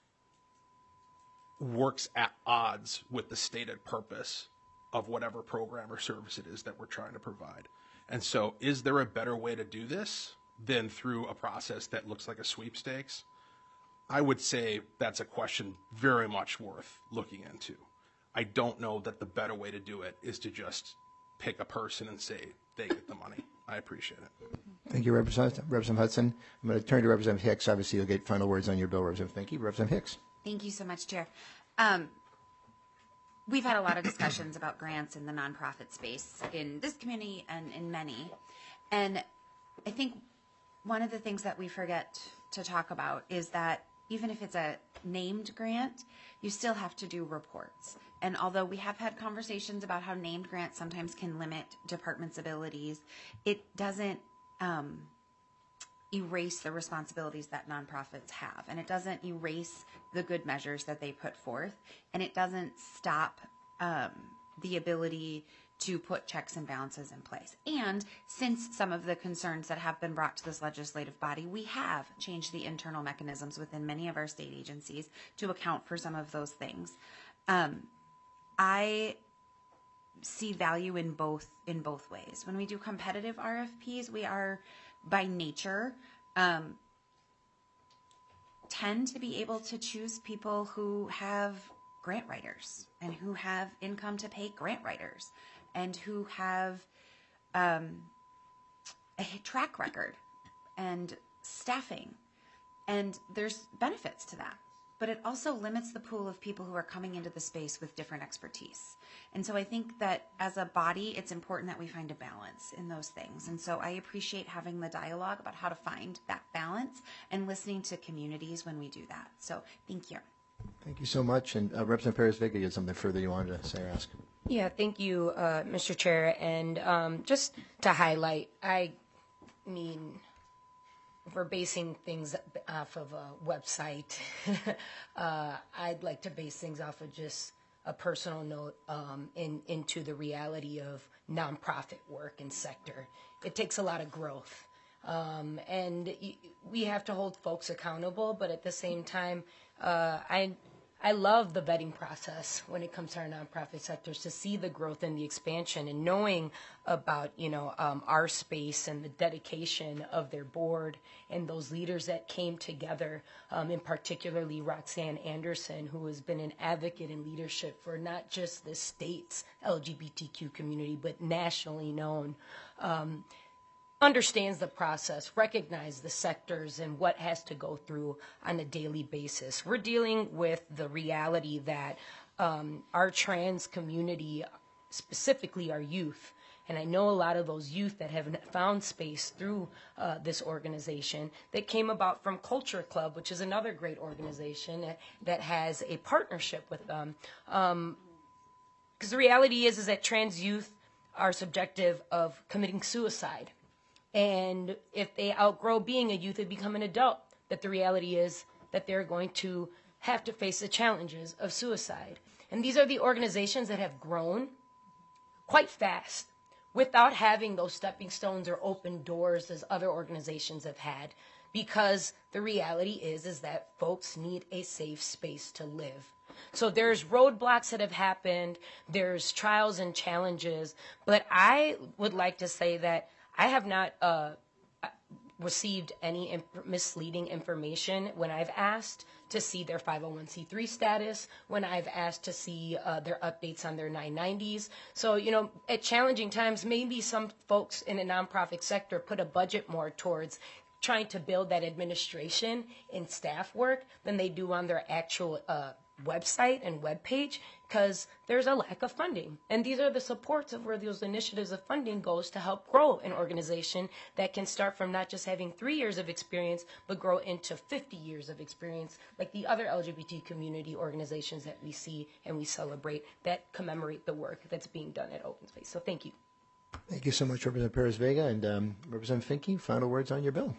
works at odds with the stated purpose of whatever program or service it is that we're trying to provide. And so is there a better way to do this than through a process that looks like a sweepstakes? I would say that's a question very much worth looking into. I don't know that the better way to do it is to just pick a person and say they get the money. I appreciate it. Thank you, Representative, Representative Hudson. I'm going to turn to Representative Hicks. Obviously, you'll get final words on your bill, Representative. Thank you. Representative Hicks. Thank you so much, Chair. Um, We've had a lot of discussions about grants in the nonprofit space in this community and in many. And I think one of the things that we forget to talk about is that even if it's a named grant, you still have to do reports. And although we have had conversations about how named grants sometimes can limit departments' abilities, it doesn't um, erase the responsibilities that nonprofits have. And it doesn't erase the good measures that they put forth. And it doesn't stop um, the ability to put checks and balances in place. And since some of the concerns that have been brought to this legislative body, we have changed the internal mechanisms within many of our state agencies to account for some of those things. Um, I see value in both in both ways. When we do competitive R F Ps, we are by nature um, tend to be able to choose people who have grant writers and who have income to pay grant writers and who have um, a track record and staffing. And there's benefits to that. But it also limits the pool of people who are coming into the space with different expertise. And so I think that as a body, it's important that we find a balance in those things. And so I appreciate having the dialogue about how to find that balance and listening to communities when we do that. So thank you. Thank you so much. And uh, Representative Perez-Vega, you had something further you wanted to say or ask? Yeah, thank you, uh, Mister Chair. And um, just to highlight, I mean, if we're basing things off of a website, uh, I'd like to base things off of just a personal note um, in, into the reality of nonprofit work and sector. It takes a lot of growth. Um, and y- we have to hold folks accountable, but at the same time, uh, I I love the vetting process when it comes to our nonprofit sectors, to see the growth and the expansion, and knowing about, you know, um, our space and the dedication of their board and those leaders that came together, um, in particularly Roxanne Anderson, who has been an advocate in leadership for not just the state's L G B T Q community, but nationally known. Um, understands the process, recognize the sectors and what has to go through on a daily basis. We're dealing with the reality that um, our trans community, specifically our youth, and I know a lot of those youth that have found space through uh, this organization that came about from Culture Club, which is another great organization that, that has a partnership with them. Um, because the reality is, is that trans youth are subjective of committing suicide. And if they outgrow being a youth and become an adult, that the reality is that they're going to have to face the challenges of suicide. And these are the organizations that have grown quite fast without having those stepping stones or open doors as other organizations have had, because the reality is, is that folks need a safe space to live. So there's roadblocks that have happened, there's trials and challenges, but I would like to say that I have not uh, received any imp- misleading information when I've asked to see their five oh one c three status, when I've asked to see uh, their updates on their nine nineties. So, you know, at challenging times, maybe some folks in a nonprofit sector put a budget more towards trying to build that administration and staff work than they do on their actual uh, website and webpage, because there's a lack of funding. And these are the supports of where those initiatives of funding goes to help grow an organization that can start from not just having three years of experience, but grow into fifty years of experience, like the other L G B T community organizations that we see and we celebrate that commemorate the work that's being done at Open Space. So thank you. Thank you so much, Representative Perez-Vega. And um, Representative Finke, final words on your bill.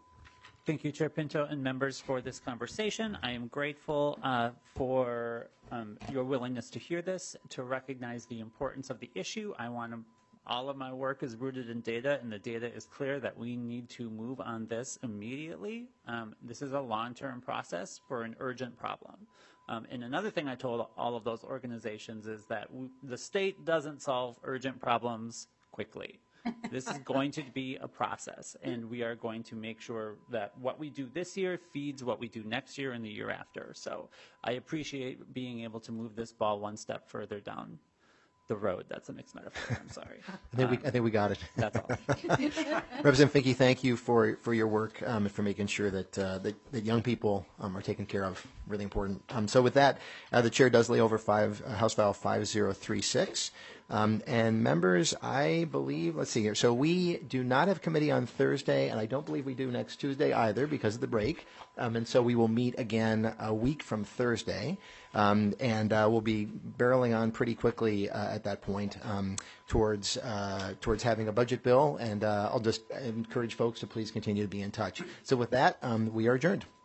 Thank you, Chair Pinto and members, for this conversation. I am grateful uh, for um, your willingness to hear this, to recognize the importance of the issue. I want to, all of my work is rooted in data, and the data is clear that we need to move on this immediately. Um, this is a long-term process for an urgent problem. Um, and another thing I told all of those organizations is that we, the state doesn't solve urgent problems quickly. This is going to be a process, and we are going to make sure that what we do this year feeds what we do next year and the year after. So I appreciate being able to move this ball one step further down the road. That's a mixed metaphor. I'm sorry. I think, um, we, I think we got it. That's all. Representative Finke, thank you for, for your work um, and for making sure that, uh, that, that young people um, are taken care of. Really important. Um, so with that, uh, the chair does lay over five, uh, House File five zero three six. Um, and members, I believe, let's see here. So we do not have committee on Thursday, and I don't believe we do next Tuesday either because of the break. Um, and so we will meet again a week from Thursday. Um, and uh, we'll be barreling on pretty quickly uh, at that point um, towards uh, towards having a budget bill. And uh, I'll just encourage folks to please continue to be in touch. So with that, um, we are adjourned.